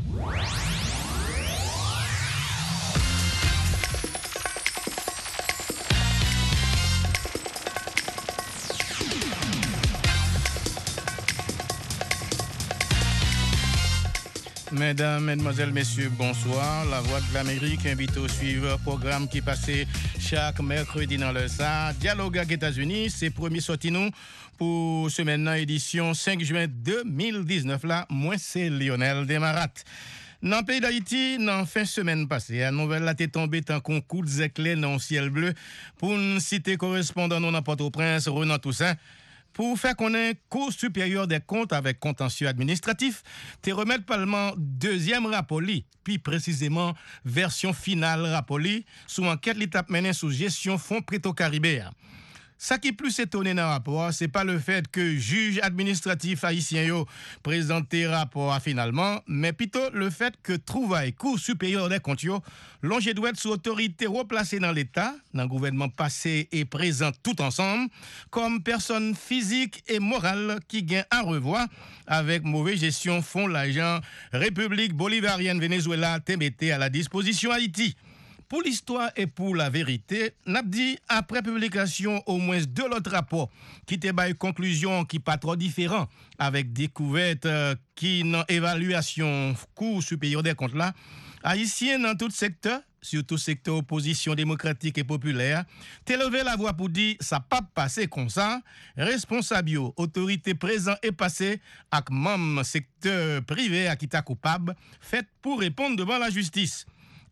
Mesdames, Mesdemoiselles, Messieurs, bonsoir. La Voix de l'Amérique invite au suivre programme qui passait chaque mercredi dans le S A. Dialogue avec les États-Unis, c'est premier sorti nous pour semaine édition cinq juin deux mille dix-neuf là. Moi, c'est Lionel Desmarat. Dans le pays d'Haïti, dans la fin de semaine passée, la nouvelle a été tombée en concours d'éclairs dans le ciel bleu pour une cité correspondant dans Port-au-Prince, Renan Toussaint. Pour faire connaître Cour supérieure des comptes avec contentieux administratif, te remettre Parlement deuxième rapport li, puis précisément version finale rapport li, sous enquête l'étape menée sous gestion fonds Préto-Caribéen. Ça qui est plus étonné dans le rapport, c'est pas le fait que juge administratif haïtien yo présenté rapport finalement, mais plutôt le fait que trouvaille Cour supérieure des comptes yo longe doit être sous autorité replacée dans l'État, dans le gouvernement passé et présent tout ensemble, comme personne physique et morale qui gagne à revoir avec mauvaise gestion fonds l'argent République bolivarienne Venezuela te mette à la disposition Haïti. Pour l'histoire et pour la vérité, n'a dit après publication au moins deux autres rapports qui te baillent conclusion qui pas trop différent avec découverte euh, qui dans évaluation Cour supérieure des comptes là, haïtiens dans tout secteur, surtout secteur opposition démocratique et populaire, te levé la voix pour dire ça pas passé comme ça, responsable autorité présent et passé avec même secteur privé à qui t'a coupable, fait pour répondre devant la justice.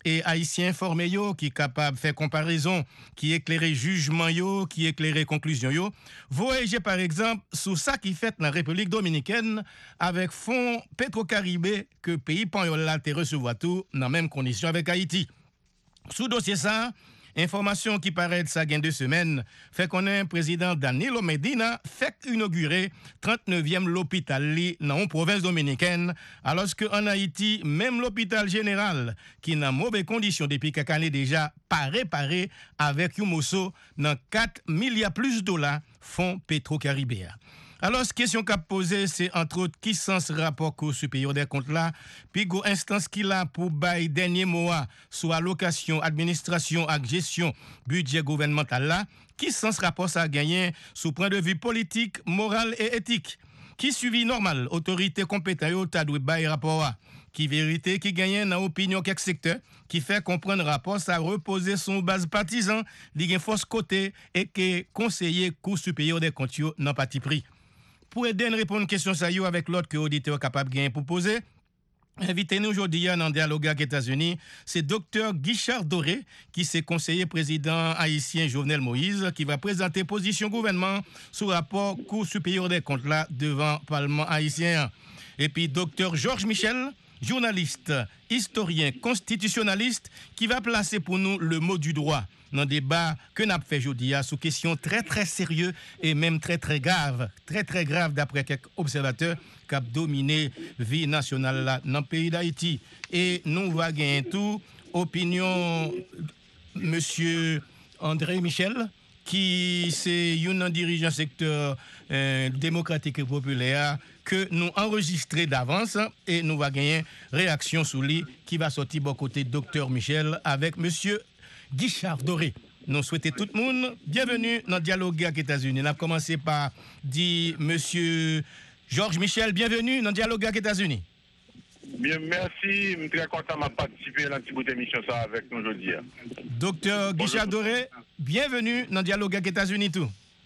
et haïtien formé yo qui capable faire comparaison, qui éclairer jugement yo, qui éclairer conclusion yo. Voyager par exemple sous ça qui fait dans la République dominicaine avec fonds Petro-Caribé que pays pan yo là te recevoir tout dans même condition avec Haïti. Sous dossier ça, information qui paraît ça gain deux semaines, fait qu'on a un président Danilo Medina fait inaugurer trente-neuvième l'hôpital li dans une province dominicaine, alors que en Haïti, même l'hôpital général qui dans mauvaise condition depuis quelques années déjà pas réparé avec un mosso dans quatre milliards plus de dollars fonds Petro-Caribé. Alors, cette question qu'a posée, c'est entre autres qui sens rapport au supérieur des comptes là, puis go instance qui là pour bail dernier mois sur allocation, administration et gestion budget gouvernemental là, qui sens rapport ça gagné sous point de vue politique, moral et éthique. Qui suivi normal, autorité compétente ta doit bail rapport là. Qui vérité qui gagne dans opinion quelques secteurs qui fait comprendre rapport ça reposer son base partisan, li force côté et que conseiller cour supérieur des comptes nan parti pris. Pour aider à répondre à une question ça yo avec l'autre que auditeur capable de pour poser, invitez-nous aujourd'hui dans le dialogue avec les États-Unis, c'est docteur Guichard Doré, qui est conseiller président haïtien Jovenel Moïse, qui va présenter position gouvernement sur le rapport Cour supérieure des comptes là devant le Parlement haïtien. Et puis docteur Georges Michel, journaliste, historien, constitutionnaliste, qui va placer pour nous le mot du droit dans le débat que nous avons fait aujourd'hui sur question très très sérieux et même très très grave, très très grave d'après quelques observateurs qui ont dominé la vie nationale là, dans le pays d'Haïti. Et nous allons gagner tout, opinion monsieur André Michel, qui c'est un dirigeant secteur euh, démocratique et populaire que nous enregistrons d'avance et nous allons gagner réaction sur lui qui va sortir bon côté docteur Michel avec monsieur Guichard Doré. Nous souhaitons tout le monde bienvenue dans le dialogue avec les États-Unis. On a commencé par dire monsieur Georges Michel, bienvenue dans le dialogue avec les États-Unis. Bien, merci. Je suis très content de participer à la petite émission ça avec nous aujourd'hui. Docteur Guichard Doré, bienvenue dans le dialogue avec les États-Unis tout.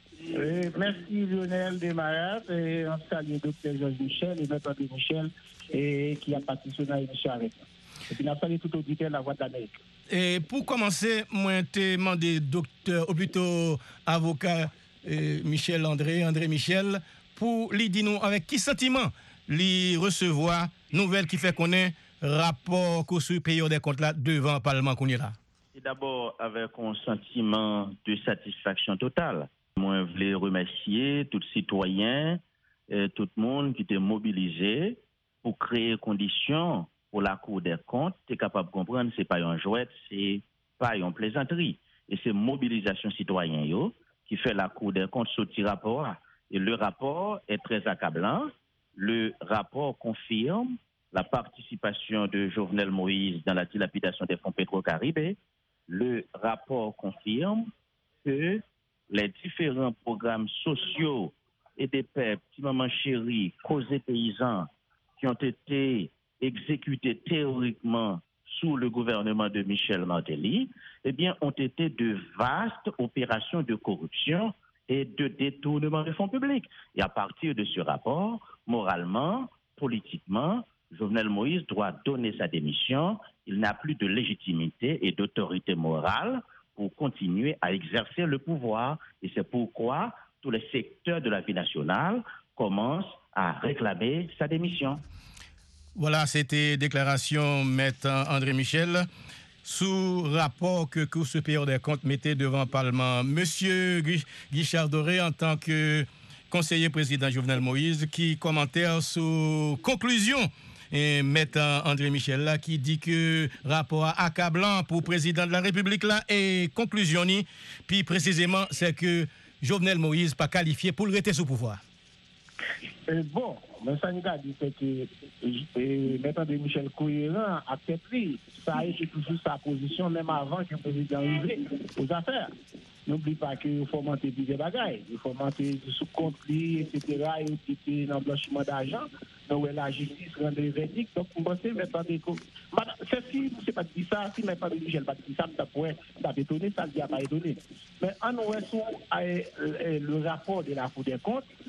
Et merci Lionel Desmarais et on salue docteur Georges Michel et maître André Michel et qui a participé à l'émission avec nous. Et puis on salue tout auditeur de la Voix de l'Amérique. Et pour commencer, moi te demandé docteur ou plutôt avocat euh, Michel André, André Michel, pour lui dire nous avec qui sentiment lui recevoir nouvelle qui fait qu'on ait rapport Cour supérieure des comptes là devant le Parlement qu'on est là. C'est d'abord avec un sentiment de satisfaction totale. Moi, je voulais remercier tous les citoyens, et tout le monde qui était mobilisé pour créer conditions pour la Cour des comptes. Tu es capable de comprendre, ce n'est pas un jouet, ce n'est pas une plaisanterie. Et c'est mobilisation citoyenne yo, qui fait la Cour des comptes sortir rapport. Et le rapport est très accablant. Le rapport confirme la participation de Jovenel Moïse dans la dilapidation des fonds Petro-Caribé. Le rapport confirme que les différents programmes sociaux et des P E P, Petit Maman Chéri, Causés Paysans, qui ont été exécutés théoriquement sous le gouvernement de Michel Martelly, eh bien, ont été de vastes opérations de corruption et de détournement de fonds publics. Et à partir de ce rapport, moralement, politiquement, Jovenel Moïse doit donner sa démission. Il n'a plus de légitimité et d'autorité morale pour continuer à exercer le pouvoir. Et c'est pourquoi tous les secteurs de la vie nationale commencent à réclamer sa démission. Voilà, c'était déclaration maître André Michel sous rapport que Cour supérieure des comptes mettait devant le Parlement. Monsieur Guichard Doré, en tant que conseiller président Jovenel Moïse, qui commentaire sous conclusion et maître André Michel là qui dit que rapport accablant pour président de la République là et conclusion ni puis précisément c'est que Jovenel Moïse pas qualifié pour le rester sous pouvoir. Et bon, mais ça nous a dit que maître André Michel cohérent a pris ça a été toujours sa position même avant que le président arrive aux affaires. N'oublie pas qu'il faut monter des bagailles, il faut monter sous compte, et cetera, et qui était dans le blanchiment d'argent, donc la justice rend des verdicts. Donc, vous pensez, maintenant, c'est si vous ne pas dit ça, si maintenant Michel pas dit ça, ça pourrait étonner, ça ne pas étonner. Mais en nous sur le rapport de la Cour des comptes,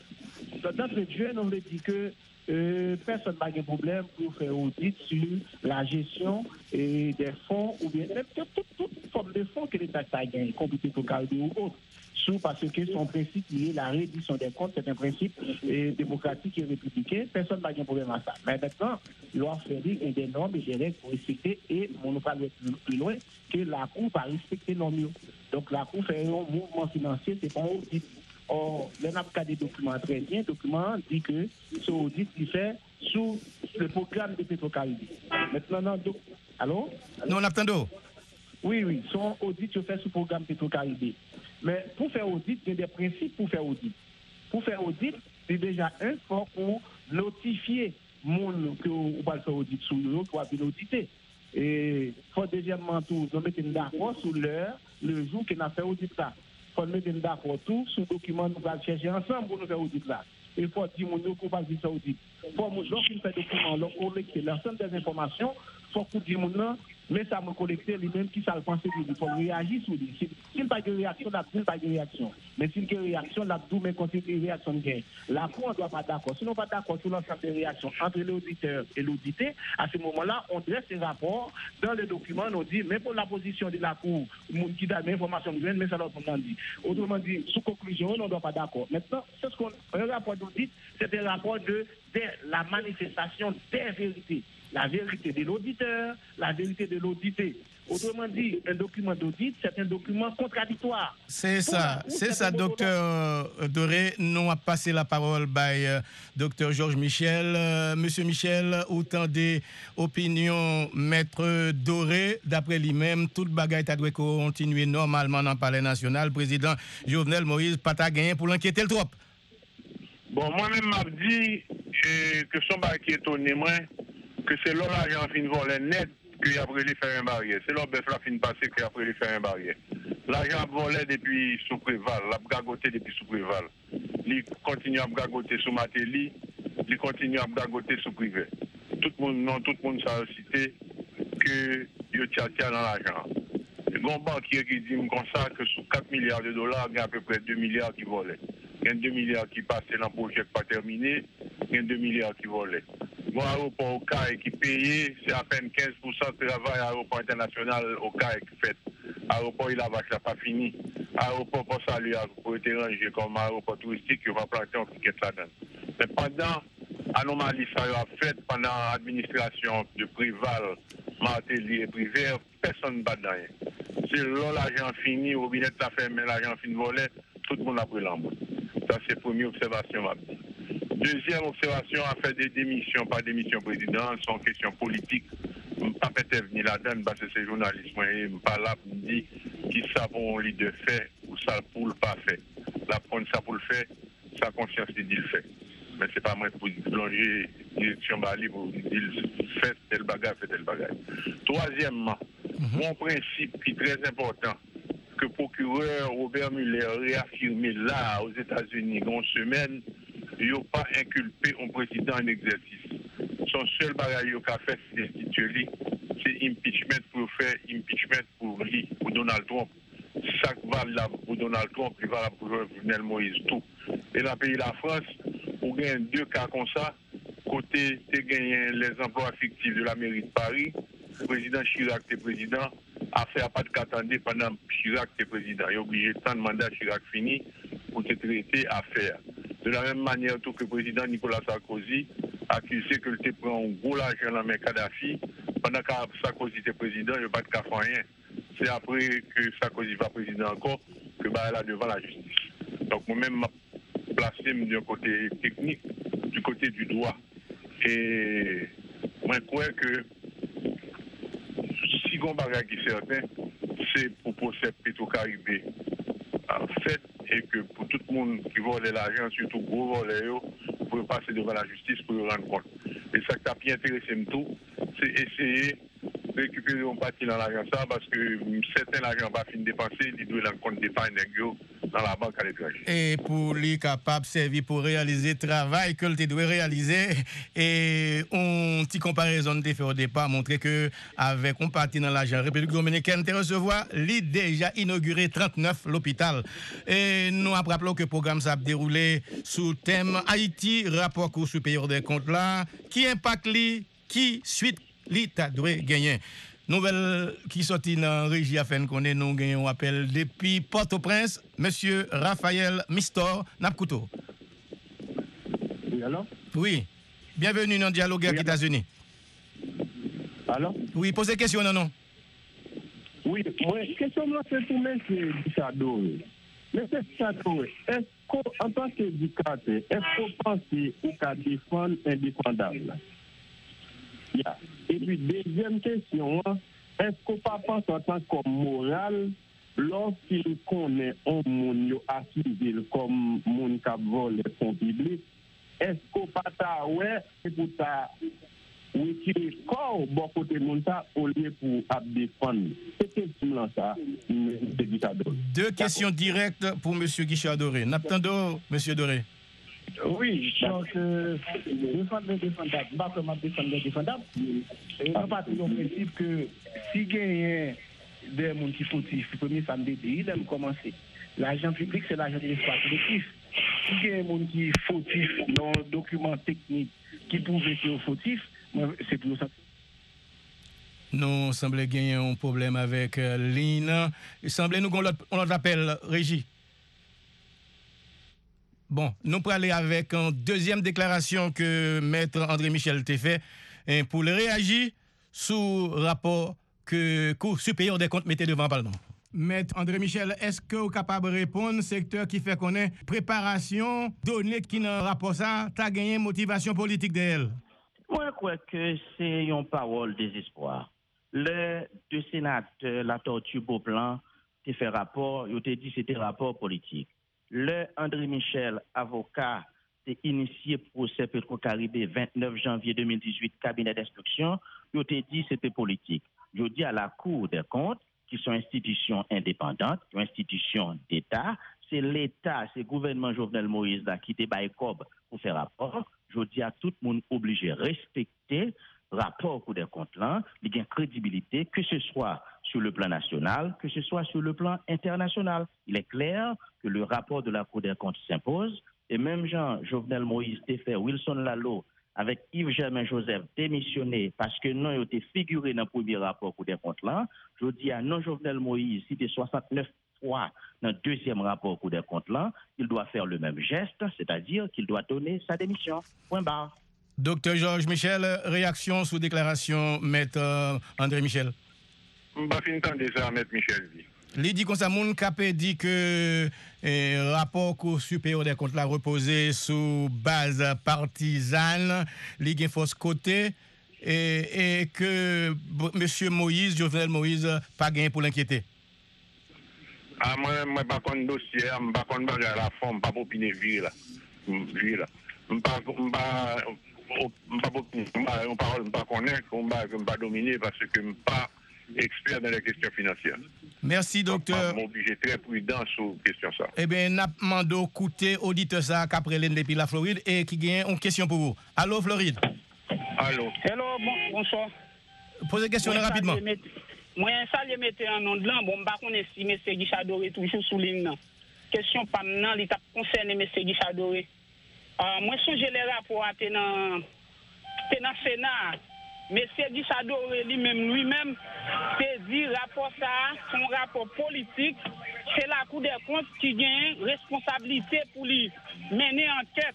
d'entrée de jeu, on veut dire que euh, personne n'a de problème pour faire audit sur la gestion et des fonds ou bien même toute, toute, toute forme de fonds que l'État a gagné, compliqué pour Caribé ou autre. Sous parce que son principe lié la reddition des comptes, c'est un principe euh, démocratique et républicain. Personne n'a de problème à ça. Mais maintenant, loi fait dire qu'il y a des normes et des règles pour respecter et on ne va pas aller plus loin que la Cour va respecter les normes. Donc la Cour fait un mouvement financier, c'est pas un audit. Or, le N A P C A des documents très bien, le document dit que ce audit il fait sous le programme de Petro-Caribé. Maintenant, non, donc, allô? Non, l'abtendo. Oui, oui, son audit se fait sous le programme Petro-Caribé. Mais pour faire audit, il y a des principes pour faire audit. Pour faire audit, c'est déjà un fort pour notifier monde que vous va faire audit sur nous pour bien auditer. Et il faut deuxièmement tout, nous mettre d'accord sur l'heure, le jour qu'on a fait audit là. Il faut mettre d'accord tout sur le document nous allons chercher ensemble pour nous faire audit là. Il faut dire mon qu'on va faire audit. Pour nous, lorsqu'on fait document, lorsqu'on collecte l'ensemble des informations, il faut qu'on dise mon mais ça me collecter lui-même qui ça le pense il faut réagir sur lui. S'il n'y a pas de réaction, il n'y a pas de réaction. Mais s'il y a une réaction, il y a tout, mais quand il y a une réaction, gagne. La Cour ne doit pas d'accord. Si on n'est pas d'accord sur l'ensemble des réactions entre l'auditeur et l'audité, à ce moment-là, on dresse ces rapports dans le document, on dit, mais pour la position de la Cour, le monde qui donne l'information, mais ça doit pas dit. Autrement dit, sous conclusion, on ne doit pas d'accord. Maintenant, c'est ce qu'on, un rapport d'audit, c'est un rapport de, de la manifestation des vérités. La vérité de l'auditeur, la vérité de l'audité. Autrement dit, un document d'audit, c'est un document contradictoire. C'est ça, c'est ça, docteur Doré. Nous avons passé la parole par euh, docteur Georges Michel. Euh, Monsieur Michel, autant des opinions maître Doré, d'après lui-même, toute bagaille doit continuer normalement dans le palais national. Président Jovenel Moïse, pas ta gagné pour l'inquiéter le trop. Bon, moi-même, m'a dit euh, que son bail qui est étonné, moi, que c'est là l'argent fin voler net qu'il a pris les faire un barrière. C'est là bœuf la fin passé qu'il a pris les faire un barrière. L'argent volé depuis sous Préval, l'a gagoté depuis sous Préval. Il continue à gagoter sous Matéli, il continue à gagoter sous Privé. Tout le monde, non, tout le monde s'est cité que il tient dans l'argent. Le grand banquier qui dit comme ça que sous quatre milliards de dollars, il y a à peu près deux milliards qui volaient. Il y a deux milliards qui passaient dans le projet pas terminé, il y a deux milliards qui volaient. Bon, l'aéroport au C A E qui payé, c'est à peine quinze pour cent de travail à l'aéroport international au C A E qui fait. L'aéroport, il a pas fini. L'aéroport, pour ça, lui, pour être rangé comme aéroport touristique, il va planter un piquet là-dedans. Mais pendant l'anomalie, ça a fait, pendant l'administration de Prival, Martelly et Privé, personne ne bat dans rien. C'est là l'argent fini, au binet la ferme, l'argent fini volé, tout le monde a pris l'embout. Ça, c'est la première observation, ma petite. Deuxième observation, a fait des démissions, pas démissions président, sont questions politiques. Je ne peux pas intervenir là-dedans parce que c'est journaliste. Je ne suis pas là pour dire qui ça pour lui de fait ou ça pour le pas fait. La prendre ça pour le faire, sa conscience dit le fait. Mais ce n'est pas moi pour plonger direction Bali pour dire fait tel bagage, fait tel bagage. Troisièmement, mm-hmm. mon principe qui est très important, que le procureur Robert Mueller a réaffirmé là aux États-Unis dans une semaine, il n'a pas inculpé un président en exercice. Son seul bagage qu'il a fait, c'est destituer, c'est impeachment pour faire impeachment pour lui, pour Donald Trump. Ça valable pour Donald Trump, il valable pour Jovenel Moïse, tout. Et dans le pays de la France, on gagne deux cas comme ça. Côté, tu gagné les emplois fictifs de la mairie de Paris, le président Chirac était président, affaire pas de qu'attendre pendant Chirac était président. Il est obligé de temps de mandat Chirac fini pour te traiter affaire. De la même manière, tout que le président Nicolas Sarkozy a accusé que le prend un gros argent dans la main Kadhafi. Pendant que Sarkozy était président, il n'y a pas de cas rien. C'est après que Sarkozy va président encore que bah, là devant la justice. Donc moi-même, je placé d'un côté technique, du côté du droit. Et moi, je crois que si on bagage qui est certain, c'est pour procès Petro-Caribé en fait, et que pour tout le monde qui vole l'argent, surtout gros voleurs, pour passer devant la justice pour rendre compte. Et ça qui a bien intéressé tout, c'est essayer de récupérer une partie dans l'argent ça, parce que certains l'argent va finir dépenser, ils doivent rendre compte des pas dans la banque à l'étranger. Et pour lui capable de servir pour réaliser le travail que tu dois réaliser. Et on petite comparaison de fait au départ montrer que avec un parti dans l'argent République dominicaine te recevoir, lui déjà inauguré trente-neuf l'hôpital. Et nous rappelons que le programme s'est déroulé sous thème Haïti, rapport Cour supérieur des comptes là, qui impacte lui, qui suite l'État doit gagner. Nouvelle qui sortit dans la régie afin qu'on ait nous gagnons appel depuis Port-au-Prince, monsieur Raphaël Mistor Napkouto. Oui, alors? Oui. Bienvenue dans le dialogue avec les États-Unis. Alors? Oui, posez question, non, non. Oui, moi, question là, c'est pour M. Chado. M. Chado, est-ce qu'en tant qu'éducateur, est-ce qu'on pense qu'à défendre indépendable? Yeah. Et puis, deuxième question, est-ce qu'on pas pense en tant que moral lorsqu'il connaît un monde accusé comme monde qui vole les fonds publics, est-ce qu'on pas ta ouais pour ta oui qui corps bon côté monde au lieu pour défendre? C'est question ça, deux questions directes pour monsieur Guichard Doré. N'attendons monsieur Doré. Oui, donc, euh, défendre les défendables, pas comment défendre les défendables. Et on part du principe que si il y a des gens qui sont fautifs, le premier samedi, il aime commencer. L'argent public, c'est l'argent de l'espace collectif. Si il y a des gens qui sont fautifs dans un document technique qui prouvent qu'ils sont fautifs, c'est pour ça. Nous semblons gagner un problème avec euh, Lina. Il semblait nous qu'on l'appelle Régie. Bon, nous allons aller avec une deuxième déclaration que Maître André Michel t'a fait pour réagir sur le rapport que le Cour supérieur des comptes mettait devant le Parlement. Maître André Michel, est-ce que vous êtes capable de répondre secteur qui fait qu'on est préparation, données qui dans le rapport ça, tu as gagné motivation politique d'elle? Moi, je crois que c'est une parole désespoir. Le deux sénateurs, la tortue Beauplan, qui fait rapport, il t'a dit que c'était rapport politique. Le André Michel, avocat, a initié procès pour Caribé vingt-neuf janvier deux mille dix-huit, cabinet d'instruction, il a dit que c'était politique. Je dis à la Cour des comptes, qui sont institutions indépendantes, qui sont institutions d'État, c'est l'État, c'est le gouvernement Jovenel Moïse là, qui débat pour faire rapport. Je dis à tout le monde obligé de respecter le rapport Cour des comptes là, il y a une crédibilité, que ce soit sur le plan national, que ce soit sur le plan international. Il est clair que le rapport de la Cour des comptes s'impose, et même Jean Jovenel Moïse a fait Wilson Lalo avec Yves Germain Joseph démissionné parce que non, il a été figuré dans le premier rapport Cour des comptes là. Je dis à non Jovenel Moïse, si c'était soixante-neuf fois dans le deuxième rapport Cour des comptes là, il doit faire le même geste, c'est-à-dire qu'il doit donner sa démission. Point barre. Docteur Georges Michel, réaction sous déclaration Maître André Michel. Je ne vais pas finir ça, Maître Michel. Il dit qu'on s'est dit que le rapport Cour supérieur des comptes l'a reposé sous base partisane, il y a fausse côté, et, et que M. Moïse, Jovenel Moïse, pas gagné pour l'inquiéter. Ah, moi, je ne suis pas contre le dossier, je ne suis pas contre la forme, je ne suis pas pour opiner vie là. Je ne suis pas connaître, je ne suis pas dominer parce que je ne suis pas expert dans les questions financières. Merci, docteur. Je suis obligé très prudent sur la question ça. Eh bien, nous avons demandé écouter auditeur ça qu'après l'Inde depuis la Floride et qui gagne une question pour vous. Allô, Floride? Allô. Hello, bon, bonsoir. Posez question moi, rapidement. Moi, ça, je mettais un nom de l'an. Bon, je ne sais pas si M. Guichard Doré toujours sous ligne. Question pas maintenant, l'état concerne M. Guichard Doré. Euh, moi, je songe les rapports à dans le Sénat. M. Guichard Doré lui-même, lui-même, c'est dit rapport ça, son rapport politique, c'est la Cour des comptes qui a responsabilité pour lui mener enquête.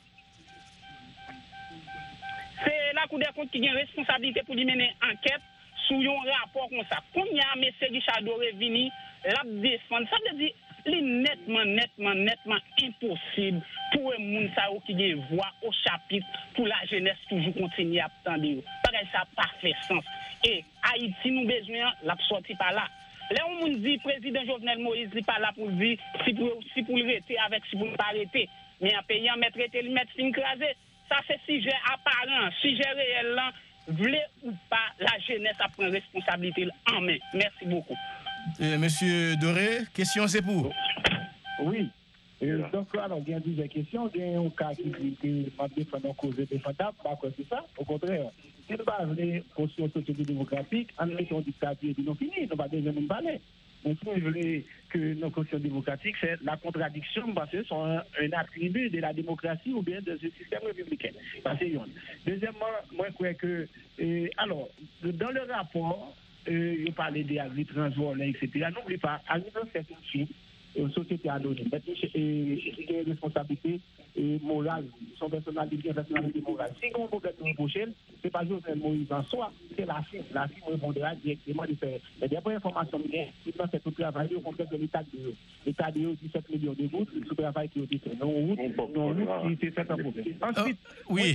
C'est la Cour des comptes qui a responsabilité pour lui mener enquête sur un rapport comme ça. Quand il y a M. Guichard Doré vini, la défense, ça veut dire c'est nettement, nettement, nettement impossible pour un monde qui a une voix au chapitre pour la jeunesse toujours continuer à attendre. Parce que ça n'a pas fait sens. Et Haïti, nous besoin, la sortie par là. Là, on dit le président Jovenel Moïse n'est pas là pour dire si pour, si pour le arrêter avec si pour ne pas arrêter. Mais en payant, mettre le mettre fin crasé. Ça, c'est sujet apparent, sujet réel, voulez ou pas, la jeunesse a pris responsabilité en main. Merci beaucoup. Euh, Monsieur Doré, question c'est pour. Oui, Euh, donc, alors, il y a plusieurs questions. Il y a un cas qui dit que les défendants cause défendable, pas quoi c'est ça. Au contraire, si nous parlons de construction société démocratique, en mettant une dictature et non fini, nous ne pas besoin de parler. Mais si nous voulons que nos constitutions démocratiques, c'est la contradiction parce que c'est un, un attribut de la démocratie ou bien de ce système républicain. Ça, c'est une. Deuxièmement, moi, je crois que, euh, alors, dans le rapport, euh, il parlait des agri transvolés, et cetera. N'oublie pas, à l'université, c'est une fille. Une société anonyme. Il y a une responsabilité morale, son personnalité, une personnalité morale. Si on peut être reproché, ce n'est pas juste Moïse en soi, c'est la fille. La fille répondra directement de faire. Mais d'après l'information, il doit faire tout travail au contraire de l'État de l'eau. L'État de l'eau, dix-sept millions de routes, tout travail qui a été fait. Non, route, non, route, c'est fait un problème. Ensuite, oui.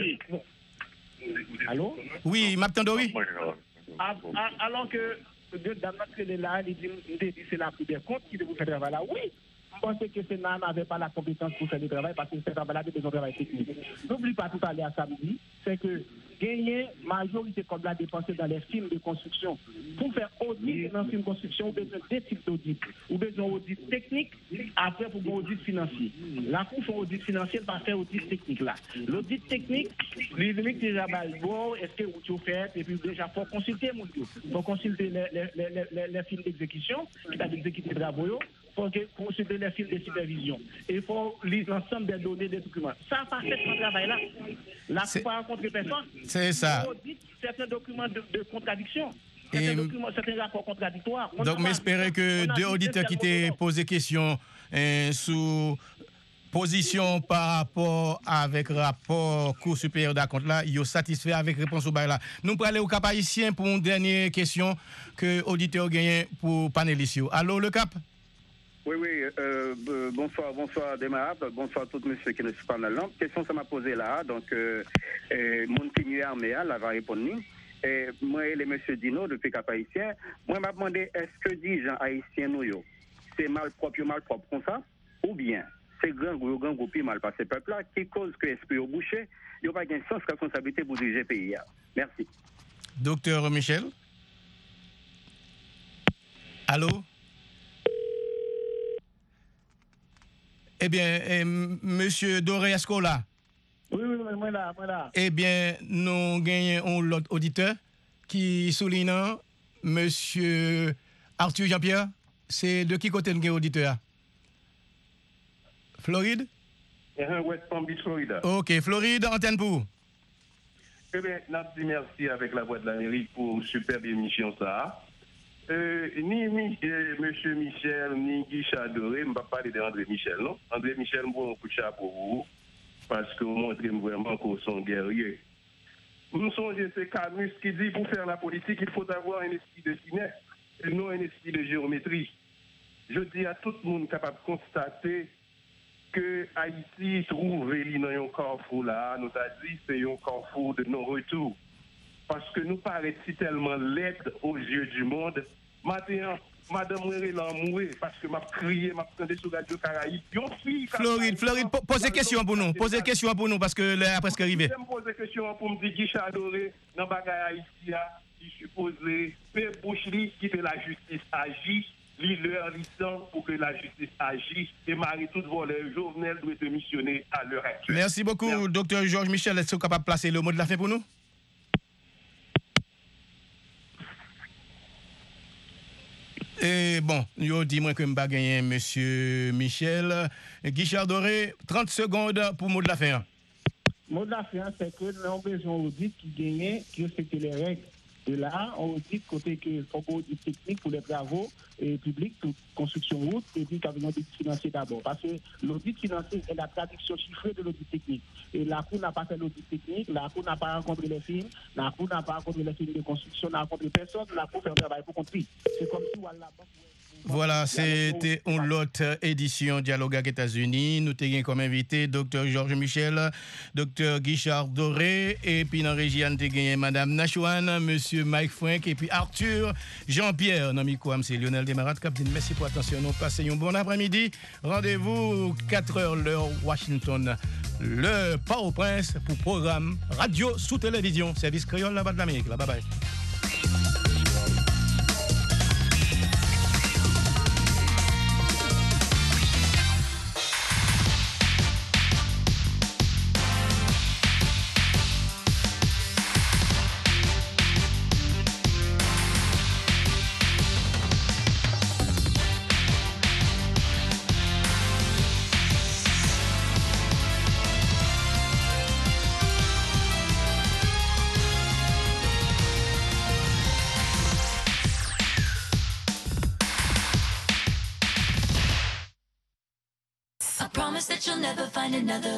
Allô? Oui, m'attendons, oui. Alors que dans notre là, il dit c'est la Cour des comptes qui devait faire le travail là. Oui, je pense que le Sénat n'avait pas la compétence pour faire le travail parce que ce travail-là a besoin de travail technique. N'oublie pas tout à l'heure samedi, c'est que gagner majorité comme la dépensée dans les films de construction. Pour faire audit dans les films de construction, vous avez besoin de deux types d'audit. Vous avez besoin d'audit technique, après pour un audit financier. La Cour fait audit financier, pas faire audit technique là. L'audit technique, les limites déjà bon, est-ce que vous faites, et puis déjà il faut consulter mon Dieu. Il faut consulter les, les, les, les, les films d'exécution, qui a exécuté les travaux. Il faut consulter les files de supervision. Et il faut lire l'ensemble des données, des documents. Ça, pas fait ce travail-là. La Cour pas rencontrer personne. C'est ça. On audite certains documents de, de contradiction. Certains, documents, certains rapports contradictoires. On donc, m'espérer que deux auditeurs qui t'aient posé question euh, sous position par rapport avec rapport Cour supérieure des comptes là, ils sont satisfaits avec réponse au bail là. Nous allons aller au Cap haïtien pour une dernière question que l'auditeur gagne pour panélistes. Allô, le Cap? Oui, oui, euh, bonsoir, bonsoir Demarab, bonsoir à tous monsieur qui ne sont pas dans la question ça m'a posé là, donc euh, euh, mon continué armé là va répondre. Et moi et les monsieur Dino depuis Cap haïtien, moi m'a demandé est-ce que dit gens haïtiens nous yo, c'est mal propre mal propre comme ça ou bien c'est grand gros grand gros mal passé peuple là qui cause que esprit au boucher, il n'y a pas de sens responsabilité pour diriger le pays. Merci. Docteur Michel. Allô? Eh bien, eh, monsieur Doré Escola. Oui, oui, oui, moi là, moi là. Eh bien, nous gagnons l'autre auditeur qui souligne monsieur Arthur Jean-Pierre. C'est de qui côté nous gagnons auditeur? Floride? Uh, West Palm Beach, Florida. Ok, Floride, antenne pour. Eh bien, je merci avec la Voix de l'Amérique pour une superbe émission ça. Euh, ni mi, euh, monsieur Michel, ni Guy Chadoré, je ne vais pas parler d'André Michel, non? André Michel, je vais un coup de chapeau pour vous, parce que vous montrez vraiment qu'on sont guerriers. Nous sommes, c'est Camus qui dit pour faire la politique, il faut avoir un esprit de finesse, et non un esprit de géométrie. Je dis à tout le monde capable de constater que Haïti trouve dans un carrefour là, nous avons dit c'est un carrefour de non-retour. Parce que nous paraissons tellement laides aux yeux du monde. Maintenant, Madame Mouret a mouru parce que m'a crié, m'a entendu sur Radio Caraïbe. Floride, Floride, posez question pour nous. Posez question pour nous parce que l'heure est presque arrivée. Je me pose question pour me dire Guy Chadoré, dans le bagage Haïti, il supposé, Père Bouchli, qui fait la justice agit, l'heure lisant pour que la justice agisse et Marie toute voleur, Jovenel doit être missionné à l'heure actuelle. Merci beaucoup, Merci. Docteur Georges Michel. Est-ce que vous êtes capable de placer le mot de la fin pour nous? Et bon, yo dit moi que je vais gagner monsieur Michel. Guichard Doré, trente secondes pour mot de la fin. Mot de la fin, c'est que nous avons besoin d'audit qui gagne, qui respecte les règles. Et là, on dit côté qu'il faut un audit technique pour les travaux et publics, pour construction route, et puis qu'il y a un audit financier d'abord. Parce que l'audit financier est la traduction chiffrée de l'audit technique. Et la Cour n'a pas fait l'audit technique, la Cour n'a pas rencontré les films, la Cour n'a pas rencontré les films de construction, n'a rencontré personne, la Cour fait un travail pour compris. C'est comme si on l'a pas. Voilà, c'était une autre édition Dialogue avec les États-Unis. Nous avons comme invité Docteur Georges Michel, Docteur Guichard Doré, et puis dans la région, nous avons Madame Nachouane, Monsieur Mike Frank, et puis Arthur Jean-Pierre. Dans le c'est Lionel Desmarat. Merci pour l'attention. Nous passons un bon après-midi. Rendez-vous quatre heures l'heure Washington. Le Port-au-Prince pour programme radio sous télévision. Service créole là-bas de l'Amérique. Bye bye. she'll never find another.